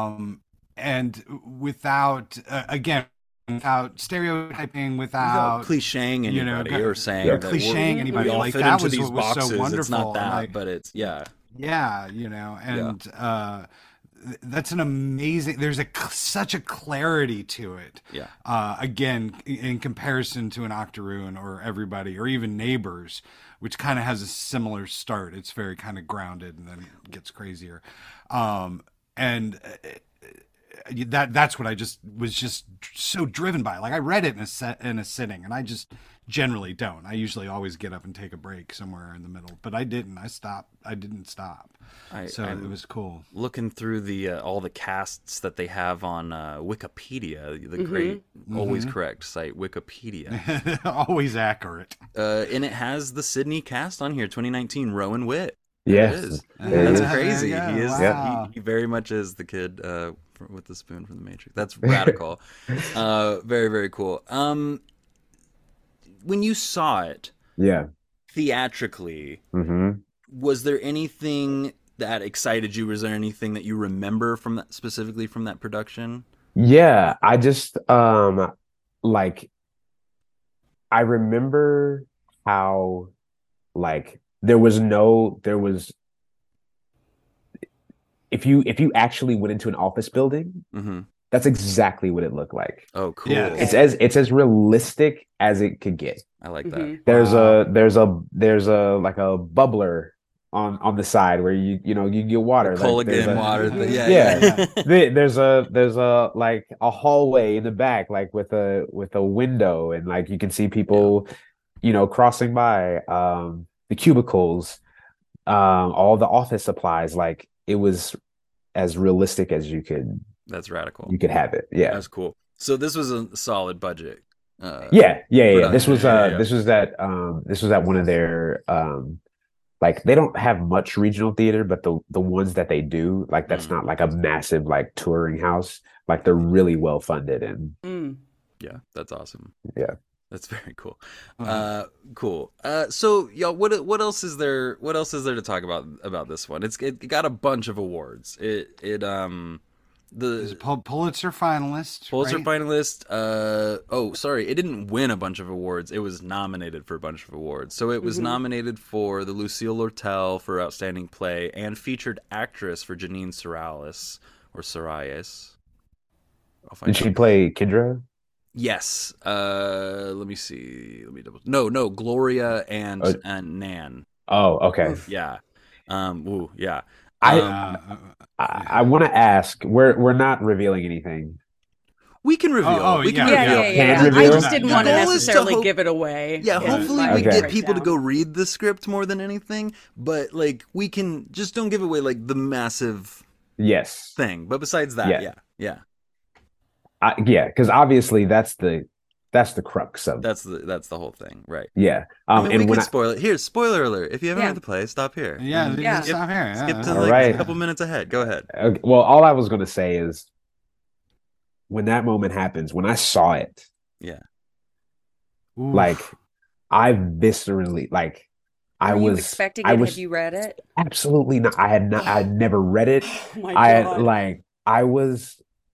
[SPEAKER 5] And without without stereotyping,
[SPEAKER 2] Without
[SPEAKER 5] without
[SPEAKER 2] clichéing anybody, or saying
[SPEAKER 4] Yeah.
[SPEAKER 2] that
[SPEAKER 5] clichéing anybody.
[SPEAKER 2] we all
[SPEAKER 5] Like
[SPEAKER 2] fit
[SPEAKER 5] that
[SPEAKER 2] into
[SPEAKER 5] was
[SPEAKER 2] these
[SPEAKER 5] what was
[SPEAKER 2] boxes.
[SPEAKER 5] so wonderful.
[SPEAKER 2] It's not that,
[SPEAKER 5] Like,
[SPEAKER 2] but it's
[SPEAKER 5] yeah, and that's an amazing. There's such a clarity to it.
[SPEAKER 2] Yeah.
[SPEAKER 5] Again, in comparison to an Octoroon or Everybody or even Neighbors, which kind of has a similar start. It's very kind of grounded and then it gets crazier. And that's what I was just so driven by. Like I read it in a sitting, and I just generally don't. I usually always get up and take a break somewhere in the middle, but I didn't. I didn't stop. So it was cool.
[SPEAKER 2] Looking through the all the casts that they have on Wikipedia, the great, always correct site, Wikipedia,
[SPEAKER 5] Always accurate.
[SPEAKER 2] and it has the Sydney cast on here, 2019, Rowan Witt. It
[SPEAKER 4] Yes,
[SPEAKER 2] is.
[SPEAKER 4] there
[SPEAKER 2] That's
[SPEAKER 4] he is.
[SPEAKER 2] crazy.
[SPEAKER 5] There you
[SPEAKER 2] He
[SPEAKER 5] go.
[SPEAKER 2] is.
[SPEAKER 5] Wow.
[SPEAKER 2] He very much is the kid with the spoon from the Matrix. That's radical. Very very cool. When you saw it
[SPEAKER 4] Yeah.
[SPEAKER 2] theatrically,
[SPEAKER 4] Hmm.
[SPEAKER 2] was there anything that excited you? Was there anything that you remember from that specifically from that production?
[SPEAKER 4] Yeah, I just like I remember how like there was if you actually went into an office building,
[SPEAKER 2] Mm-hmm.
[SPEAKER 4] that's exactly what it looked like.
[SPEAKER 2] Oh,
[SPEAKER 5] Yeah.
[SPEAKER 2] cool.
[SPEAKER 3] Okay.
[SPEAKER 4] It's as realistic as it could get.
[SPEAKER 2] I like that.
[SPEAKER 3] Mm-hmm.
[SPEAKER 5] Wow.
[SPEAKER 4] There's a like a bubbler on the side where you get
[SPEAKER 2] The
[SPEAKER 4] water. Like there's
[SPEAKER 2] Culligan
[SPEAKER 4] a
[SPEAKER 2] water. Yeah,
[SPEAKER 4] yeah.
[SPEAKER 2] yeah.
[SPEAKER 4] There's a like a hallway in the back, like with a window, and like you can see
[SPEAKER 2] Yeah.
[SPEAKER 4] people, crossing by, the cubicles, all the office supplies. Like it was as realistic as
[SPEAKER 2] That's radical.
[SPEAKER 4] you could have it. Yeah.
[SPEAKER 2] That's cool. So this was a solid budget
[SPEAKER 4] Yeah. This
[SPEAKER 2] production.
[SPEAKER 4] was
[SPEAKER 2] Yeah.
[SPEAKER 4] this was at one of their like they don't have much regional theater, but the ones that they do, like that's
[SPEAKER 2] Mm.
[SPEAKER 4] not like a massive like touring house. Like they're really well funded and
[SPEAKER 3] Mm.
[SPEAKER 2] Yeah, that's awesome.
[SPEAKER 4] yeah.
[SPEAKER 2] That's very cool.
[SPEAKER 5] Wow.
[SPEAKER 2] Cool. So y'all, what else is there? What else is there to talk about this one? It got a bunch of awards. It
[SPEAKER 5] He's a
[SPEAKER 2] the
[SPEAKER 5] Pulitzer finalist.
[SPEAKER 2] Pulitzer
[SPEAKER 5] right?
[SPEAKER 2] finalist. Oh, sorry, it didn't win a bunch of awards. It was nominated for a bunch of awards. So it was nominated for the Lucille Lortel for Outstanding Play and Featured Actress for Janine Saralis or Sarias. I'll find
[SPEAKER 4] Did
[SPEAKER 2] out.
[SPEAKER 4] she play Kendra?
[SPEAKER 2] Yes. Let me see. Let me double. No. Gloria and
[SPEAKER 4] Uh,
[SPEAKER 2] Nan.
[SPEAKER 4] Oh, okay.
[SPEAKER 3] Oof.
[SPEAKER 2] Yeah. Ooh, yeah.
[SPEAKER 4] I
[SPEAKER 5] Yeah.
[SPEAKER 4] want to ask. We're not revealing anything.
[SPEAKER 2] We can reveal.
[SPEAKER 5] Oh,
[SPEAKER 2] we can
[SPEAKER 5] yeah,
[SPEAKER 3] Yeah,
[SPEAKER 2] reveal.
[SPEAKER 3] yeah,
[SPEAKER 4] Can
[SPEAKER 3] yeah. I
[SPEAKER 4] reveal?
[SPEAKER 3] just didn't
[SPEAKER 5] The
[SPEAKER 3] want to
[SPEAKER 2] goal is to
[SPEAKER 3] necessarily
[SPEAKER 2] hope-
[SPEAKER 3] give it away.
[SPEAKER 2] Yeah,
[SPEAKER 3] in
[SPEAKER 2] hopefully
[SPEAKER 3] my
[SPEAKER 2] we get
[SPEAKER 4] Okay.
[SPEAKER 2] people to
[SPEAKER 3] breakdown.
[SPEAKER 2] go read the script more than anything. But like, we can just don't give away like the massive
[SPEAKER 4] Yes.
[SPEAKER 2] thing. But besides that,
[SPEAKER 4] Yeah.
[SPEAKER 2] yeah.
[SPEAKER 4] Yeah, because obviously that's the crux of
[SPEAKER 2] That's the whole thing, right?
[SPEAKER 4] yeah.
[SPEAKER 2] I mean, we
[SPEAKER 4] And when
[SPEAKER 2] could spoil it. Here, spoiler alert. If you haven't
[SPEAKER 3] Yeah.
[SPEAKER 2] read the play, stop here.
[SPEAKER 5] Yeah,
[SPEAKER 2] And
[SPEAKER 3] Yeah.
[SPEAKER 5] stop here.
[SPEAKER 2] skip to
[SPEAKER 4] All
[SPEAKER 2] like
[SPEAKER 4] right.
[SPEAKER 2] a couple minutes ahead. Go ahead.
[SPEAKER 4] okay, well, all I was going to say is when that moment happens, when I saw it,
[SPEAKER 2] Yeah.
[SPEAKER 5] Oof.
[SPEAKER 4] like I viscerally like I
[SPEAKER 3] Were you
[SPEAKER 4] was
[SPEAKER 3] expecting
[SPEAKER 4] I
[SPEAKER 3] it?
[SPEAKER 4] was
[SPEAKER 3] Had you read it?
[SPEAKER 4] absolutely not. I had never read it.
[SPEAKER 3] Oh my
[SPEAKER 4] I
[SPEAKER 3] God.
[SPEAKER 4] like I was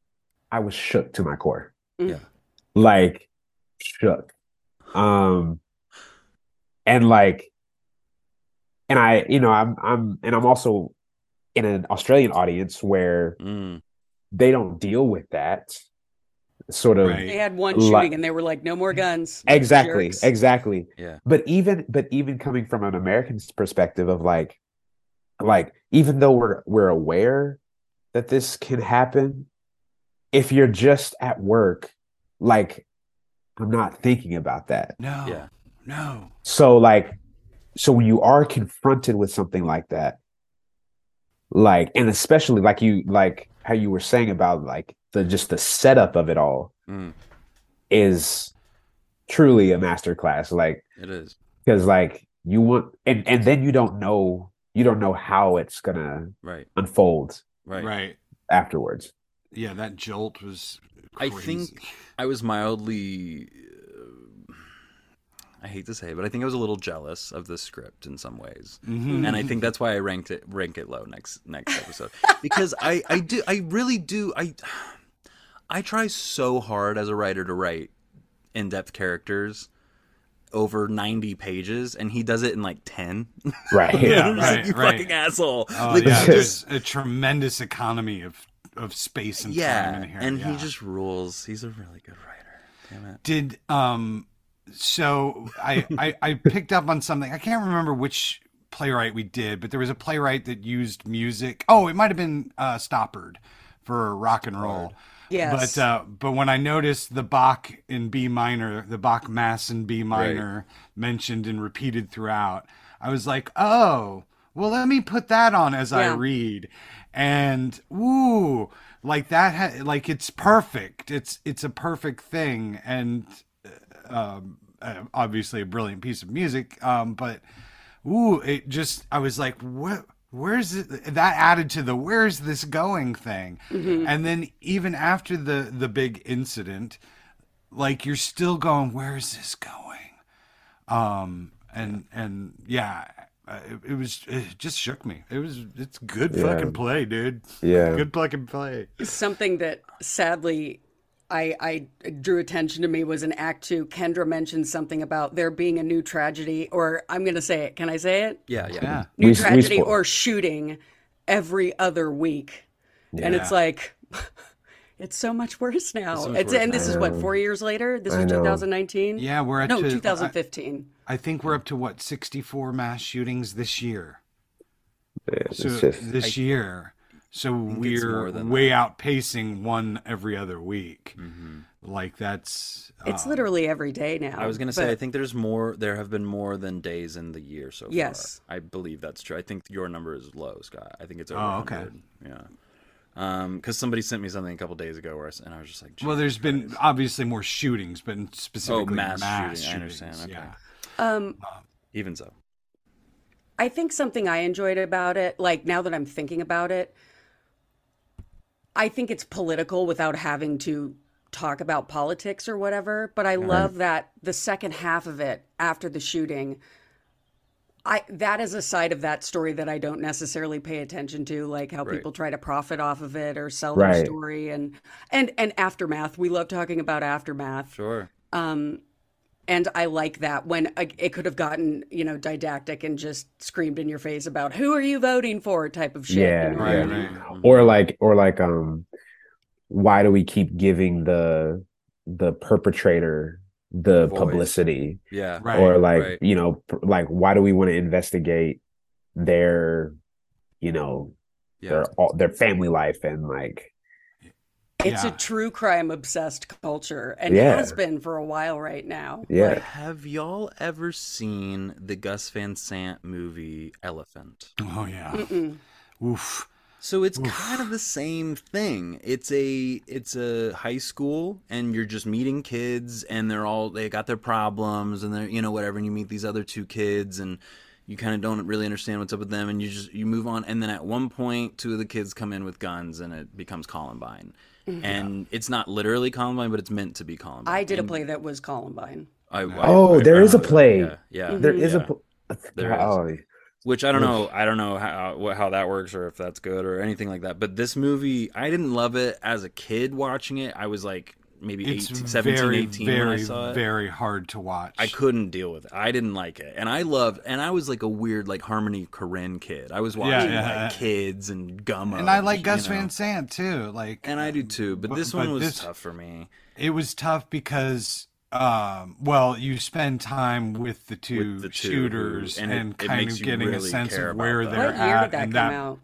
[SPEAKER 4] shook to my core.
[SPEAKER 2] Yeah.
[SPEAKER 4] Like shook. Um and like and I I'm also in an Australian audience where
[SPEAKER 2] Mm.
[SPEAKER 4] they don't deal with that sort of
[SPEAKER 5] Right.
[SPEAKER 3] They had one
[SPEAKER 4] Li-
[SPEAKER 3] shooting and they were like, no more guns.
[SPEAKER 4] exactly
[SPEAKER 3] Jerks.
[SPEAKER 4] exactly.
[SPEAKER 2] Yeah.
[SPEAKER 4] But even coming from an American perspective of like even though we're aware that this can happen, if you're just at work, like I'm not thinking about that.
[SPEAKER 5] No.
[SPEAKER 2] Yeah.
[SPEAKER 5] No.
[SPEAKER 4] So when you are confronted with something like that, like and especially like how you were saying about like the setup of it all
[SPEAKER 2] Mm.
[SPEAKER 4] is truly a masterclass. Like
[SPEAKER 2] It is.
[SPEAKER 4] because like you want and then you don't know how it's gonna
[SPEAKER 2] Right.
[SPEAKER 4] unfold
[SPEAKER 2] Right.
[SPEAKER 5] Right.
[SPEAKER 4] afterwards.
[SPEAKER 5] Yeah, that jolt was
[SPEAKER 2] I
[SPEAKER 5] crazy.
[SPEAKER 2] think I was mildly. I hate to say it, but I think I was a little jealous of the script in some ways,
[SPEAKER 5] Mhm.
[SPEAKER 2] and I think that's why I rank it low next episode because I really do I try so hard as a writer to write in-depth characters over 90 pages, and he does it in like 10.
[SPEAKER 4] Right.
[SPEAKER 5] Yeah,
[SPEAKER 2] I'm just like,
[SPEAKER 5] right,
[SPEAKER 2] you
[SPEAKER 5] right.
[SPEAKER 2] fucking asshole.
[SPEAKER 5] Oh,
[SPEAKER 2] Like,
[SPEAKER 5] yeah,
[SPEAKER 2] he
[SPEAKER 5] there's a tremendous economy of space and time
[SPEAKER 2] yeah,
[SPEAKER 5] in here.
[SPEAKER 2] and
[SPEAKER 5] yeah.
[SPEAKER 2] he just rules. He's a really good writer. Damn it.
[SPEAKER 5] Did so I picked up on something. I can't remember which playwright we did, but there was a playwright that used music. Oh, it might have been Stoppard for rock and roll.
[SPEAKER 3] Yes.
[SPEAKER 5] But when I noticed the Bach in B minor, the Bach Mass in B minor mentioned and repeated throughout, I was like, oh, well, let me put that on as I
[SPEAKER 3] Yeah.
[SPEAKER 5] read. And woo, like that, like it's perfect. It's a perfect thing, and obviously a brilliant piece of music. But ooh, I was like, what? Where's it? That added to the where's this going thing. And then even after the big incident, like you're still going, where is this going? And yeah, it just shook me. It's good fucking play, dude.
[SPEAKER 4] Yeah.
[SPEAKER 5] Good fucking play.
[SPEAKER 3] Something that sadly I drew attention to me was in Act Two. Kendra mentioned something about there being a new tragedy, or I'm going to say it. Can I say it?
[SPEAKER 2] Yeah.
[SPEAKER 5] Yeah.
[SPEAKER 3] New
[SPEAKER 4] We
[SPEAKER 3] tragedy
[SPEAKER 4] spoil-
[SPEAKER 3] or shooting every other week. And it's like, it's so much worse now.
[SPEAKER 2] so much worse
[SPEAKER 3] And this
[SPEAKER 2] now.
[SPEAKER 3] is what, 4 years later? This
[SPEAKER 4] I
[SPEAKER 3] was
[SPEAKER 4] know.
[SPEAKER 3] 2019?
[SPEAKER 5] Yeah, we're at
[SPEAKER 3] No,
[SPEAKER 5] to-
[SPEAKER 3] 2015.
[SPEAKER 5] I think we're up to what 64 mass shootings this year.
[SPEAKER 4] It's
[SPEAKER 5] So
[SPEAKER 4] just
[SPEAKER 5] this year, so
[SPEAKER 2] it's more
[SPEAKER 5] we're
[SPEAKER 2] than
[SPEAKER 5] way outpacing one every other week. Like that's
[SPEAKER 3] It's literally every day now.
[SPEAKER 2] I was going to say,
[SPEAKER 3] but-
[SPEAKER 2] I think there have been more than days in the year so far.
[SPEAKER 3] Yes.
[SPEAKER 2] I believe that's true. I think your number is low, Scott. I think it's over
[SPEAKER 5] Oh, okay.
[SPEAKER 2] 100. Yeah. Because somebody sent me something a couple days ago and I was just like,
[SPEAKER 5] well, there's been obviously more shootings, but specifically
[SPEAKER 2] mass
[SPEAKER 5] mass
[SPEAKER 2] shooting. I
[SPEAKER 5] shootings.
[SPEAKER 2] understand, okay.
[SPEAKER 5] Yeah.
[SPEAKER 2] even so.
[SPEAKER 3] I think something I enjoyed about it, like now that I'm thinking about it, I think it's political without having to talk about politics or whatever. But I love that the second half of it after the shooting, that is a side of that story that I don't necessarily pay attention to, like how
[SPEAKER 2] Right.
[SPEAKER 3] people try to profit off of it or sell their
[SPEAKER 4] Right.
[SPEAKER 3] story and aftermath. We love talking about aftermath.
[SPEAKER 2] Sure.
[SPEAKER 3] And I like that when it could have gotten, didactic and just screamed in your face about who are you voting for type of shit.
[SPEAKER 4] yeah,
[SPEAKER 3] you know?
[SPEAKER 5] Right,
[SPEAKER 4] yeah.
[SPEAKER 5] right.
[SPEAKER 4] Or like why do we keep giving the perpetrator the
[SPEAKER 2] Voice.
[SPEAKER 4] publicity?
[SPEAKER 2] Yeah.
[SPEAKER 5] Right.
[SPEAKER 4] Or like,
[SPEAKER 2] right.
[SPEAKER 4] like why do we want to investigate their,
[SPEAKER 2] Yeah.
[SPEAKER 4] their family life and like
[SPEAKER 3] It's a
[SPEAKER 5] Yeah.
[SPEAKER 3] true crime obsessed culture and
[SPEAKER 4] Yeah.
[SPEAKER 3] has been for a while right now.
[SPEAKER 4] yeah.
[SPEAKER 2] Have y'all ever seen the Gus Van Sant movie Elephant?
[SPEAKER 5] Oh yeah. Oof.
[SPEAKER 2] So it's kind of the same thing. It's a high school and you're just meeting kids and they got their problems and they're whatever, and you meet these other two kids and you kind of don't really understand what's up with them and you move on, and then at one point two of the kids come in with guns and it becomes Columbine. And it's not literally Columbine, but it's meant to be Columbine.
[SPEAKER 3] I did a
[SPEAKER 2] And
[SPEAKER 3] play that was Columbine.
[SPEAKER 4] There is a play.
[SPEAKER 2] Yeah, yeah.
[SPEAKER 4] There is
[SPEAKER 2] yeah. There is.
[SPEAKER 4] Oh,
[SPEAKER 2] Which I don't know. I don't know how that works or if that's good or anything like that. But this movie, I didn't love it as a kid watching it. I was like maybe
[SPEAKER 5] It's
[SPEAKER 2] 18, 17,
[SPEAKER 5] very,
[SPEAKER 2] 18 when I
[SPEAKER 5] very,
[SPEAKER 2] saw it.
[SPEAKER 5] very hard to watch.
[SPEAKER 2] I couldn't deal with it. I didn't like it. And I was like a weird like Harmony Korine kid. I was watching
[SPEAKER 5] yeah.
[SPEAKER 2] like Kids and Gummo.
[SPEAKER 5] And I like
[SPEAKER 2] you
[SPEAKER 5] Gus
[SPEAKER 2] know.
[SPEAKER 5] Van Sant too. Like,
[SPEAKER 2] And I do too. But this one was tough for me.
[SPEAKER 5] It was tough because, well, you spend time with the two
[SPEAKER 2] With the two,
[SPEAKER 5] shooters
[SPEAKER 2] and
[SPEAKER 5] and
[SPEAKER 2] it
[SPEAKER 5] kind
[SPEAKER 2] makes
[SPEAKER 5] of
[SPEAKER 2] you
[SPEAKER 5] getting a
[SPEAKER 2] really
[SPEAKER 5] sense
[SPEAKER 2] care
[SPEAKER 5] of where
[SPEAKER 2] about
[SPEAKER 5] they're
[SPEAKER 2] them.
[SPEAKER 3] What year
[SPEAKER 5] at.
[SPEAKER 3] did that
[SPEAKER 5] and
[SPEAKER 3] come out?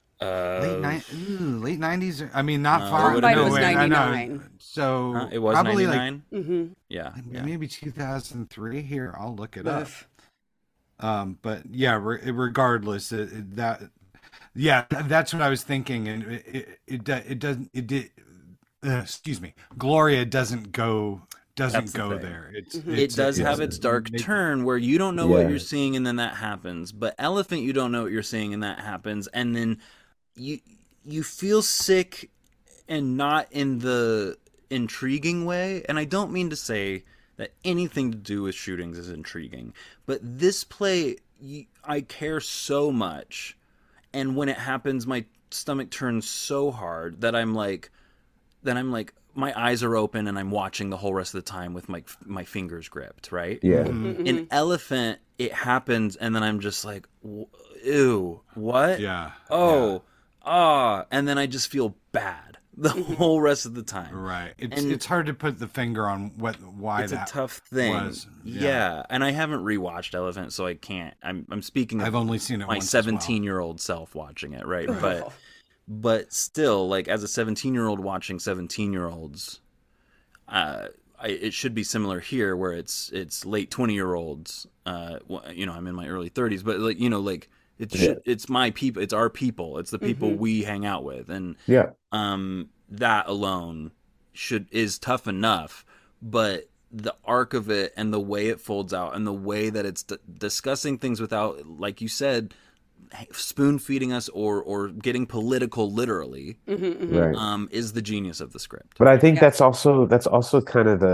[SPEAKER 5] late 90s. I mean, not
[SPEAKER 2] No,
[SPEAKER 5] far.
[SPEAKER 2] it would've
[SPEAKER 3] Columbine
[SPEAKER 2] been-
[SPEAKER 3] was
[SPEAKER 5] I know.
[SPEAKER 3] 99.
[SPEAKER 5] So
[SPEAKER 2] Huh? It was
[SPEAKER 5] probably
[SPEAKER 2] 99?
[SPEAKER 3] Mm-hmm.
[SPEAKER 2] Yeah.
[SPEAKER 5] like maybe 2003. Here, I'll look it up.
[SPEAKER 3] Oof.
[SPEAKER 5] But yeah, regardless, that's what I was thinking, and it doesn't. Excuse me, Gloria doesn't go
[SPEAKER 2] That's the
[SPEAKER 5] go
[SPEAKER 2] thing.
[SPEAKER 5] there.
[SPEAKER 2] It does have its dark turn where you don't know
[SPEAKER 4] Yeah.
[SPEAKER 2] what you're seeing and then that happens. But Elephant, you don't know what you're seeing and that happens. And then you feel sick and not in the intriguing way. And I don't mean to say that anything to do with shootings is intriguing. But this play, I care so much. And when it happens, my stomach turns so hard that I'm like, my eyes are open and I'm watching the whole rest of the time with my fingers gripped, right?
[SPEAKER 4] yeah.
[SPEAKER 2] In Elephant, it happens and then I'm just like, ew, what?
[SPEAKER 5] Yeah.
[SPEAKER 2] Oh, and then I just feel bad the whole rest of the time.
[SPEAKER 5] Right.
[SPEAKER 2] And-
[SPEAKER 5] It's hard to put the finger on why
[SPEAKER 2] It's a
[SPEAKER 5] that
[SPEAKER 2] tough thing.
[SPEAKER 5] was.
[SPEAKER 2] Yeah. And I haven't rewatched Elephant, so I can't. I'm speaking
[SPEAKER 5] I've
[SPEAKER 2] of
[SPEAKER 5] only seen it
[SPEAKER 2] my
[SPEAKER 5] once as well.
[SPEAKER 2] 17-year-old self watching it, right? But still, like as a 17-year-old watching 17-year-olds, it should be similar here, where it's late 20-year-olds. I'm in my early 30s, but it's my people, it's our people, it's the people we hang out with, and
[SPEAKER 4] Yeah.
[SPEAKER 2] that alone is tough enough. But the arc of it and the way it folds out and the way that it's discussing things without, like you said, spoon feeding us or getting political literally,
[SPEAKER 4] Right.
[SPEAKER 2] is the genius of the script.
[SPEAKER 4] But I think
[SPEAKER 3] Yeah.
[SPEAKER 4] that's also kind of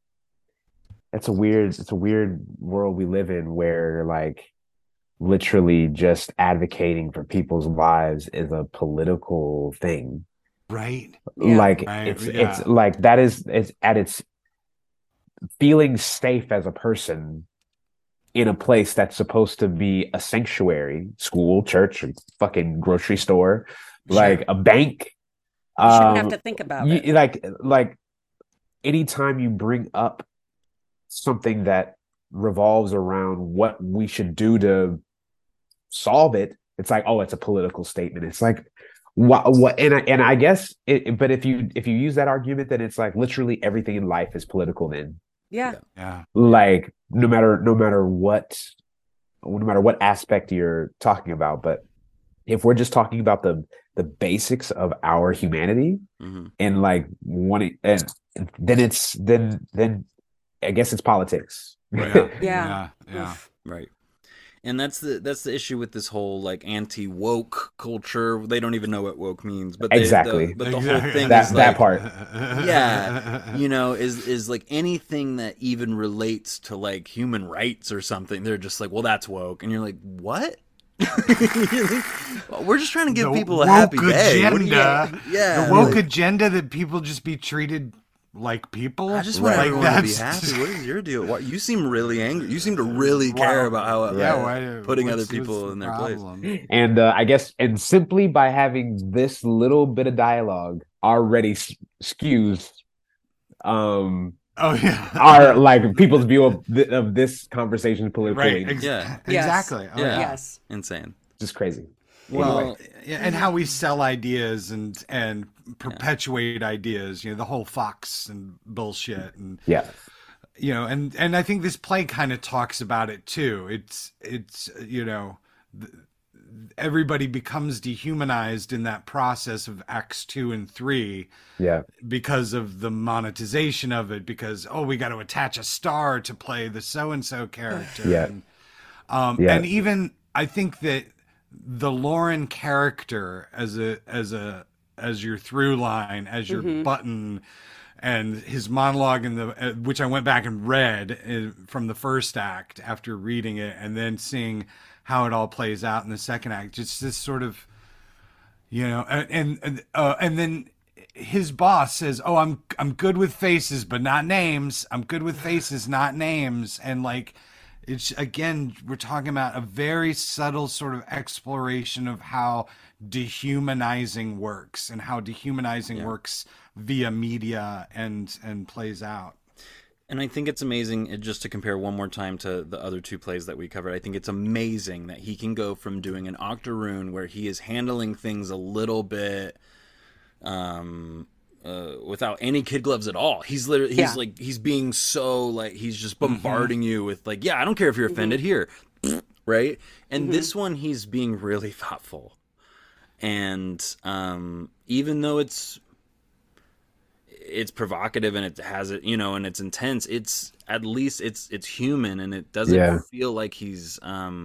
[SPEAKER 4] it's a weird world we live in where like literally just advocating for people's lives is a political thing.
[SPEAKER 5] Right.
[SPEAKER 3] Yeah.
[SPEAKER 4] Like
[SPEAKER 5] Right,
[SPEAKER 4] it's
[SPEAKER 5] yeah.
[SPEAKER 4] like that is it's at its feeling safe as a person in a place that's supposed to be a sanctuary, school, church, fucking grocery store, like
[SPEAKER 5] Sure.
[SPEAKER 4] a bank.
[SPEAKER 3] You shouldn't have to think about it.
[SPEAKER 4] Like anytime you bring up something that revolves around what we should do to solve it, it's like, oh, it's a political statement. It's like what and I guess but if you use that argument, then it's like literally everything in life is political then.
[SPEAKER 3] Yeah.
[SPEAKER 5] Yeah.
[SPEAKER 4] Like no matter what aspect you're talking about. But if we're just talking about the basics of our humanity
[SPEAKER 2] Hmm.
[SPEAKER 4] and like wanting and then I guess it's politics.
[SPEAKER 5] Yeah.
[SPEAKER 3] Yeah.
[SPEAKER 5] Yeah.
[SPEAKER 3] Oof.
[SPEAKER 2] Right. And that's the issue with this whole like anti woke culture. They don't even know what woke means, but
[SPEAKER 4] Exactly.
[SPEAKER 2] but the whole thing
[SPEAKER 4] That
[SPEAKER 2] is
[SPEAKER 4] that
[SPEAKER 2] like,
[SPEAKER 4] part.
[SPEAKER 2] yeah, is like anything that even relates to like human rights or something. They're just like, well, that's woke, and you're like, what? You're like, well, we're just trying to give
[SPEAKER 5] The
[SPEAKER 2] people a happy
[SPEAKER 5] woke
[SPEAKER 2] day. What do
[SPEAKER 5] agenda.
[SPEAKER 2] yeah,
[SPEAKER 5] The woke
[SPEAKER 2] like,
[SPEAKER 5] agenda that people just be treated like people.
[SPEAKER 2] I just want
[SPEAKER 5] like
[SPEAKER 2] everyone to be happy. What is your deal? Why, you seem really angry. You seem to really care about how putting other people in their place.
[SPEAKER 4] And I guess and simply by having this little bit of dialogue already skews
[SPEAKER 5] Oh yeah.
[SPEAKER 4] our like people's view of this conversation politically.
[SPEAKER 5] Right.
[SPEAKER 2] Yeah.
[SPEAKER 5] Exactly. Oh,
[SPEAKER 2] Yeah.
[SPEAKER 3] Yes.
[SPEAKER 2] Insane.
[SPEAKER 4] Just crazy.
[SPEAKER 2] Well,
[SPEAKER 5] Yeah, and how we sell ideas and perpetuate ideas, the whole Fox and bullshit, and
[SPEAKER 4] Yeah.
[SPEAKER 5] and I think this play kind of talks about it too. It's everybody becomes dehumanized in that process of Acts 2 and 3
[SPEAKER 4] Yeah.
[SPEAKER 5] because of the monetization of it, because we got to attach a star to play the so and so character.
[SPEAKER 4] Yeah.
[SPEAKER 5] And even I think that the Lauren character as your through line, as your button, and his monologue in the which I went back and read from the first act after reading it, and then seeing how it all plays out in the second act. Just this sort of, and then his boss says, "Oh, I'm good with faces, but not names. I'm good with faces, not names." And like, it's again, we're talking about a very subtle sort of exploration of how dehumanizing works and how dehumanizing works via media and plays out.
[SPEAKER 2] and I think it's amazing, just to compare one more time to the other two plays that we covered, I think it's amazing that he can go from doing an Octoroon where he is handling things a little bit without any kid gloves at all. He's literally, he's being so like, he's just bombarding you with like, yeah, I don't care if you're offended here. Right. And this one, he's being really thoughtful. And even though it's provocative and it has it, and it's intense, it's at least it's human, and it doesn't feel like he's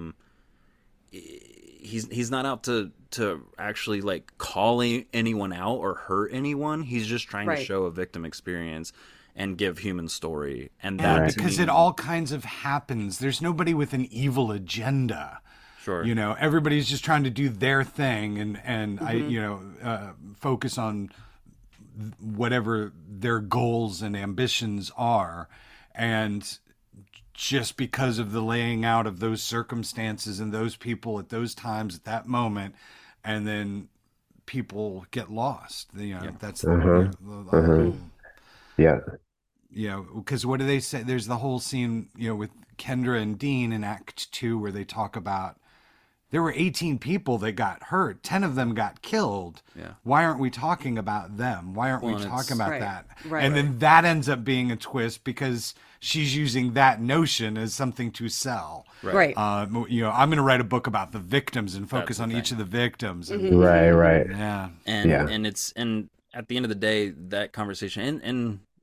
[SPEAKER 2] not out to actually like calling anyone out or hurt anyone. He's just trying to show a victim experience and give human story. And that
[SPEAKER 5] because it all kinds of happens. There's nobody with an evil agenda.
[SPEAKER 2] Sure.
[SPEAKER 5] Everybody's just trying to do their thing and I focus on whatever their goals and ambitions are. And just because of the laying out of those circumstances and those people at those times at that moment, and then people get lost. That's because what do they say? There's the whole scene, with Kendra and Dean in Act 2 where they talk about there were 18 people that got hurt. 10 of them got killed.
[SPEAKER 2] Yeah.
[SPEAKER 5] Why aren't we talking about them? Why aren't we talking about that?
[SPEAKER 3] Right.
[SPEAKER 5] And then that ends up being a twist because she's using that notion as something to sell.
[SPEAKER 2] Right.
[SPEAKER 5] I'm going to write a book about the victims and focus on each of the victims. And,
[SPEAKER 4] Right.
[SPEAKER 5] Yeah.
[SPEAKER 2] And at the end of the day, that conversation and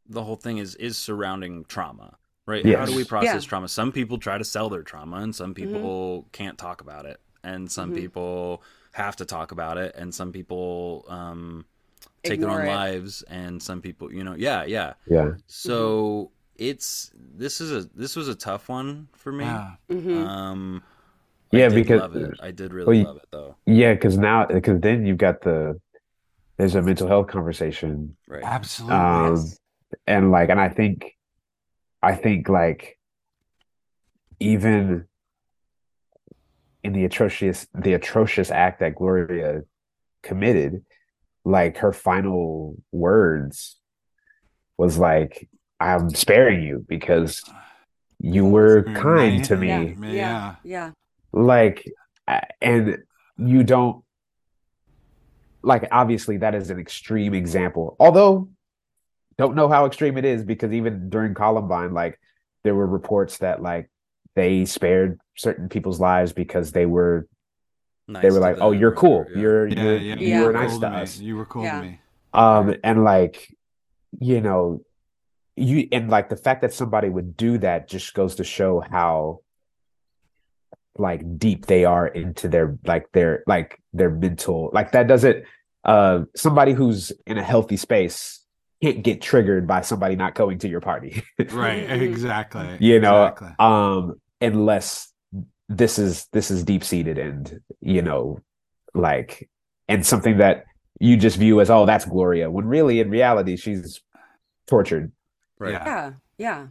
[SPEAKER 2] the whole thing is surrounding trauma, right?
[SPEAKER 4] Yes.
[SPEAKER 2] How do we process
[SPEAKER 3] Yeah.
[SPEAKER 2] trauma? Some people try to sell their trauma, and some people can't talk about it, and some people have to talk about it, and some people take their
[SPEAKER 3] Ignore
[SPEAKER 2] own
[SPEAKER 3] it.
[SPEAKER 2] lives, and some people, yeah.
[SPEAKER 4] Yeah.
[SPEAKER 2] So this was a tough one for me.
[SPEAKER 5] Yeah.
[SPEAKER 2] I
[SPEAKER 4] Yeah,
[SPEAKER 2] did
[SPEAKER 4] because
[SPEAKER 2] love it. I did
[SPEAKER 4] well,
[SPEAKER 2] really love it though.
[SPEAKER 4] yeah, because then you've got there's a mental health conversation,
[SPEAKER 2] Right.
[SPEAKER 5] Absolutely.
[SPEAKER 3] Yes.
[SPEAKER 4] and like, and I think like even in the atrocious act that Gloria committed, like her final words was like, "I'm sparing you because you were kind to
[SPEAKER 3] Yeah.
[SPEAKER 4] me."
[SPEAKER 3] Yeah. Yeah.
[SPEAKER 4] Like, and you don't like, obviously that is an extreme example. Although don't know how extreme it is because even during Columbine, like there were reports that like they spared certain people's lives because they were
[SPEAKER 2] Nice to
[SPEAKER 4] like, "Oh,
[SPEAKER 2] them
[SPEAKER 4] you're
[SPEAKER 2] or
[SPEAKER 4] cool.
[SPEAKER 2] whatever, yeah.
[SPEAKER 5] Yeah,
[SPEAKER 4] You
[SPEAKER 3] Yeah.
[SPEAKER 4] were
[SPEAKER 5] were
[SPEAKER 4] nice
[SPEAKER 5] cool
[SPEAKER 4] to
[SPEAKER 5] to me.
[SPEAKER 4] us."
[SPEAKER 5] You were cool to
[SPEAKER 3] Yeah.
[SPEAKER 5] me.
[SPEAKER 4] And like, you know, and like the fact that somebody would do that just goes to show how like deep they are into their mental, like that doesn't somebody who's in a healthy space can't get triggered by somebody not going to your party.
[SPEAKER 5] Right. Exactly.
[SPEAKER 4] You know,
[SPEAKER 5] Exactly.
[SPEAKER 4] unless this is deep seated and, like, and something that you just view as, oh, that's Gloria, when really in reality she's tortured.
[SPEAKER 2] Right.
[SPEAKER 5] Yeah.
[SPEAKER 3] Yeah.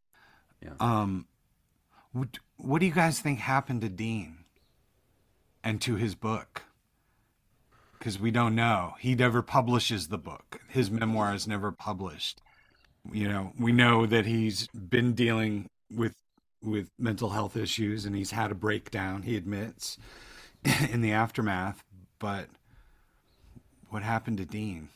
[SPEAKER 5] What do you guys think happened to Dean and to his book? Because we don't know. He never publishes the book. His memoir is never published. We know that he's been dealing with mental health issues and he's had a breakdown, he admits, in the aftermath. But what happened to Dean?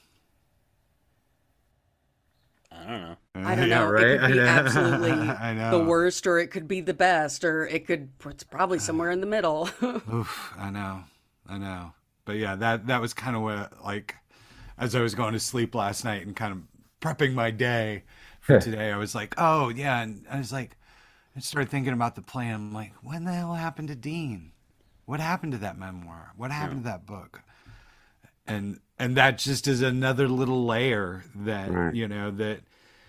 [SPEAKER 2] I don't know.
[SPEAKER 3] I don't
[SPEAKER 5] Yeah,
[SPEAKER 3] know.
[SPEAKER 5] right?
[SPEAKER 3] It could be
[SPEAKER 5] I know.
[SPEAKER 3] absolutely
[SPEAKER 5] I know.
[SPEAKER 3] the worst, or it could be the best, or it's probably somewhere in the middle.
[SPEAKER 5] Oof, I know. But yeah, that was kind of what, like, as I was going to sleep last night and kind of prepping my day for today, I was like, oh yeah, and I was like, I started thinking about the plan. I'm like, when the hell happened to Dean? What happened to that memoir? What happened to that book? And that just is another little layer that
[SPEAKER 4] Right.
[SPEAKER 5] that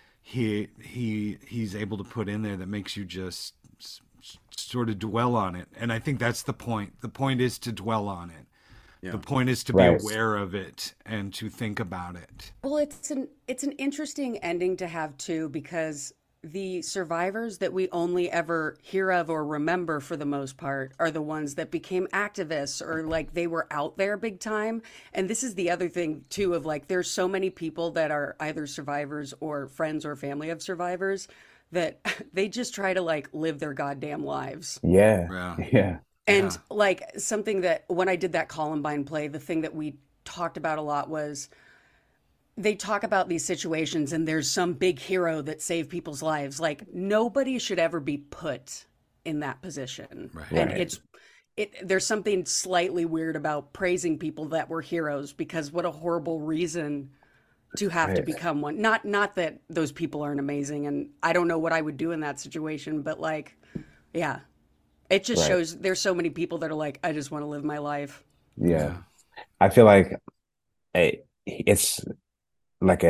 [SPEAKER 5] he's able to put in there that makes you just sort of dwell on it. And I think that's the point. The point is to dwell on it.
[SPEAKER 2] Yeah.
[SPEAKER 5] The point is to be
[SPEAKER 4] Right.
[SPEAKER 5] aware of it and to think about it.
[SPEAKER 3] Well, it's an interesting ending to have too, because the survivors that we only ever hear of or remember for the most part are the ones that became activists, or like they were out there big time. And this is the other thing too, of like there's so many people that are either survivors or friends or family of survivors that they just try to like live their goddamn lives.
[SPEAKER 4] Yeah.
[SPEAKER 5] Yeah.
[SPEAKER 4] Yeah.
[SPEAKER 3] And like something that when I did that Columbine play, the thing that we talked about a lot was they talk about these situations and there's some big hero that saved people's lives. Like nobody should ever be put in that position.
[SPEAKER 5] Right.
[SPEAKER 3] And
[SPEAKER 4] Right.
[SPEAKER 3] there's something slightly weird about praising people that were heroes, because what a horrible reason to have to
[SPEAKER 4] Right.
[SPEAKER 3] become one. Not that those people aren't amazing, and I don't know what I would do in that situation, but like, yeah. It just
[SPEAKER 4] Right.
[SPEAKER 3] shows there's so many people that are like, I just want to live my life.
[SPEAKER 4] Yeah. I feel like it's like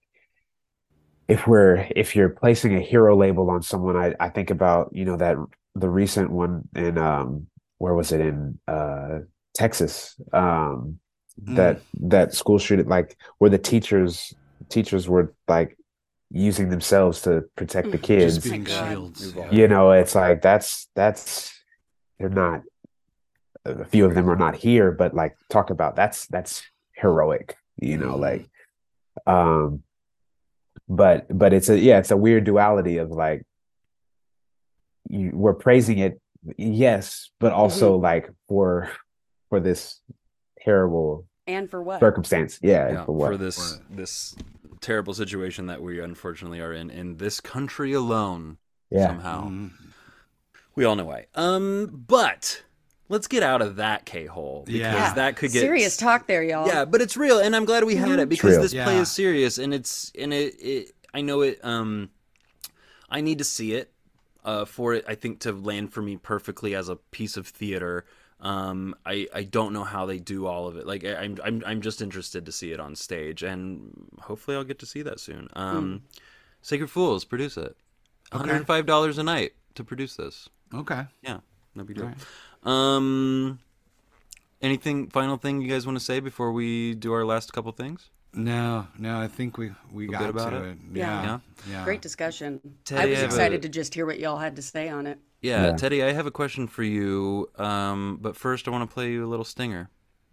[SPEAKER 4] if you're placing a hero label on someone, I think about, that the recent one in where was it, in Texas, that school shooting, like where the teachers were like using themselves to protect the kids.
[SPEAKER 5] Just being
[SPEAKER 3] God.
[SPEAKER 5] shields.
[SPEAKER 4] It's like that's they're not, a few of them are not here, but like talk about that's heroic, like but it's a weird duality of like we're praising it, yes, but also like for this terrible
[SPEAKER 3] And for what?
[SPEAKER 4] circumstance,
[SPEAKER 2] Yeah,
[SPEAKER 4] for what?
[SPEAKER 2] for this terrible situation that we unfortunately are in this country alone.
[SPEAKER 4] Yeah.
[SPEAKER 2] Somehow. We all know why. But let's get out of that K-hole, because
[SPEAKER 5] Yeah.
[SPEAKER 2] that could get
[SPEAKER 3] Serious talk there, y'all.
[SPEAKER 2] Yeah, but it's real, and I'm glad we had it because
[SPEAKER 4] real.
[SPEAKER 2] this play
[SPEAKER 5] Yeah.
[SPEAKER 2] is serious, and I know it. I need to see it for it. I think to land for me perfectly as a piece of theater. I don't know how they do all of it. Like I'm just interested to see it on stage, and hopefully I'll get to see that soon. Sacred Fools produce it. $105 a night to produce this.
[SPEAKER 5] Okay.
[SPEAKER 2] Yeah, no big deal.
[SPEAKER 5] All
[SPEAKER 2] Anything final thing you guys want to say before we do our last couple things?
[SPEAKER 5] No, I think we got
[SPEAKER 2] good about
[SPEAKER 5] to
[SPEAKER 2] it?
[SPEAKER 5] it.
[SPEAKER 3] Yeah.
[SPEAKER 5] Yeah.
[SPEAKER 3] Great discussion.
[SPEAKER 2] Teddy,
[SPEAKER 3] I was
[SPEAKER 2] I have
[SPEAKER 3] excited
[SPEAKER 2] a-
[SPEAKER 3] to just hear what y'all had to say on it.
[SPEAKER 2] Yeah,
[SPEAKER 4] Yeah.
[SPEAKER 2] Teddy, I have a question for you. But first I want to play you a little stinger.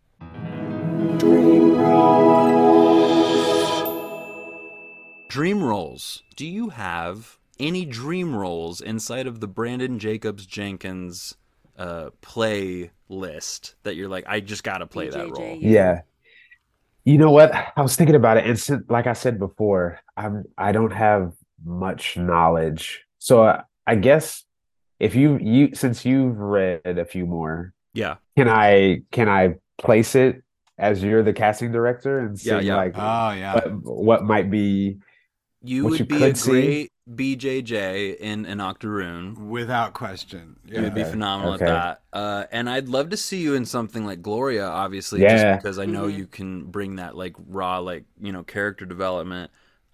[SPEAKER 2] Dream rolls. Do you have any dream rolls inside of the Brandon Jacobs Jenkins play list that you're like, I just gotta play that
[SPEAKER 3] BJJ,
[SPEAKER 2] role?
[SPEAKER 4] Yeah. You know what? I was thinking about it, and like I said before, I don't have much knowledge. So I guess if you since you've read a few more,
[SPEAKER 2] Yeah,
[SPEAKER 4] can I place it as you're the casting director and
[SPEAKER 2] Yeah,
[SPEAKER 4] see
[SPEAKER 2] yeah.
[SPEAKER 4] like
[SPEAKER 5] Oh yeah.
[SPEAKER 4] what might be
[SPEAKER 2] you
[SPEAKER 4] what
[SPEAKER 2] would
[SPEAKER 4] you
[SPEAKER 2] be a
[SPEAKER 4] could see?
[SPEAKER 2] great BJJ in an Octoroon.
[SPEAKER 5] Without question.
[SPEAKER 2] You would be
[SPEAKER 4] Okay,
[SPEAKER 2] phenomenal
[SPEAKER 4] okay.
[SPEAKER 2] at that. And I'd love to see you in something like Gloria, obviously, just
[SPEAKER 4] Yeah.
[SPEAKER 2] because I know you can bring that like raw, like, character development.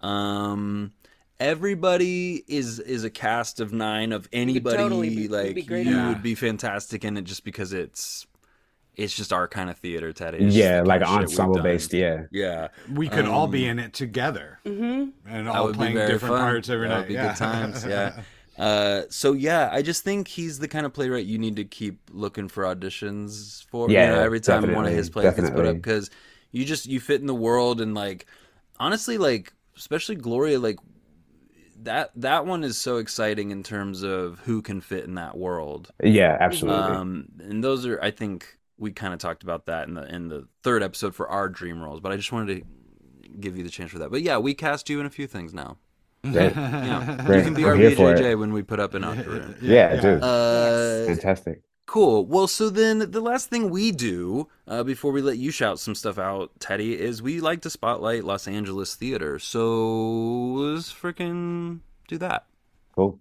[SPEAKER 2] Everybody is a cast of 9 of anybody.
[SPEAKER 3] totally be
[SPEAKER 2] like
[SPEAKER 3] great
[SPEAKER 2] you
[SPEAKER 3] at that.
[SPEAKER 2] would be fantastic in it just because it's just our kind of theater, Teddy. It's just
[SPEAKER 4] Yeah,
[SPEAKER 2] the
[SPEAKER 4] like
[SPEAKER 2] kind of shit we've
[SPEAKER 4] ensemble
[SPEAKER 2] done.
[SPEAKER 4] based, yeah.
[SPEAKER 2] Yeah.
[SPEAKER 5] We could all be in it together. And
[SPEAKER 2] That
[SPEAKER 5] all
[SPEAKER 2] would be
[SPEAKER 5] playing
[SPEAKER 2] very
[SPEAKER 5] different
[SPEAKER 2] fun.
[SPEAKER 5] parts every
[SPEAKER 2] That
[SPEAKER 5] night.
[SPEAKER 2] would be
[SPEAKER 5] Yeah.
[SPEAKER 2] good times. Yeah. So yeah, I just think he's the kind of playwright you need to keep looking for auditions for.
[SPEAKER 4] Yeah,
[SPEAKER 2] Every time one of
[SPEAKER 4] definitely,
[SPEAKER 2] his plays gets put
[SPEAKER 4] definitely.
[SPEAKER 2] up, because you fit in the world, and like honestly, like especially Gloria, like that one is so exciting in terms of who can fit in that world.
[SPEAKER 4] Yeah, absolutely.
[SPEAKER 2] And those are, I think we kind of talked about that in the third episode for our dream roles, but I just wanted to give you the chance for that. But yeah, we cast you in a few things now.
[SPEAKER 4] Great.
[SPEAKER 2] Yeah,
[SPEAKER 4] Great.
[SPEAKER 2] you can be
[SPEAKER 4] I'm
[SPEAKER 2] our
[SPEAKER 4] here for
[SPEAKER 2] BJJ
[SPEAKER 4] it.
[SPEAKER 2] when we put up an Octoroon.
[SPEAKER 4] Yeah, dude. Fantastic.
[SPEAKER 2] Cool. Well, so then the last thing we do before we let you shout some stuff out, Teddy, is we like to spotlight Los Angeles theater. So let's freaking do that.
[SPEAKER 4] Cool.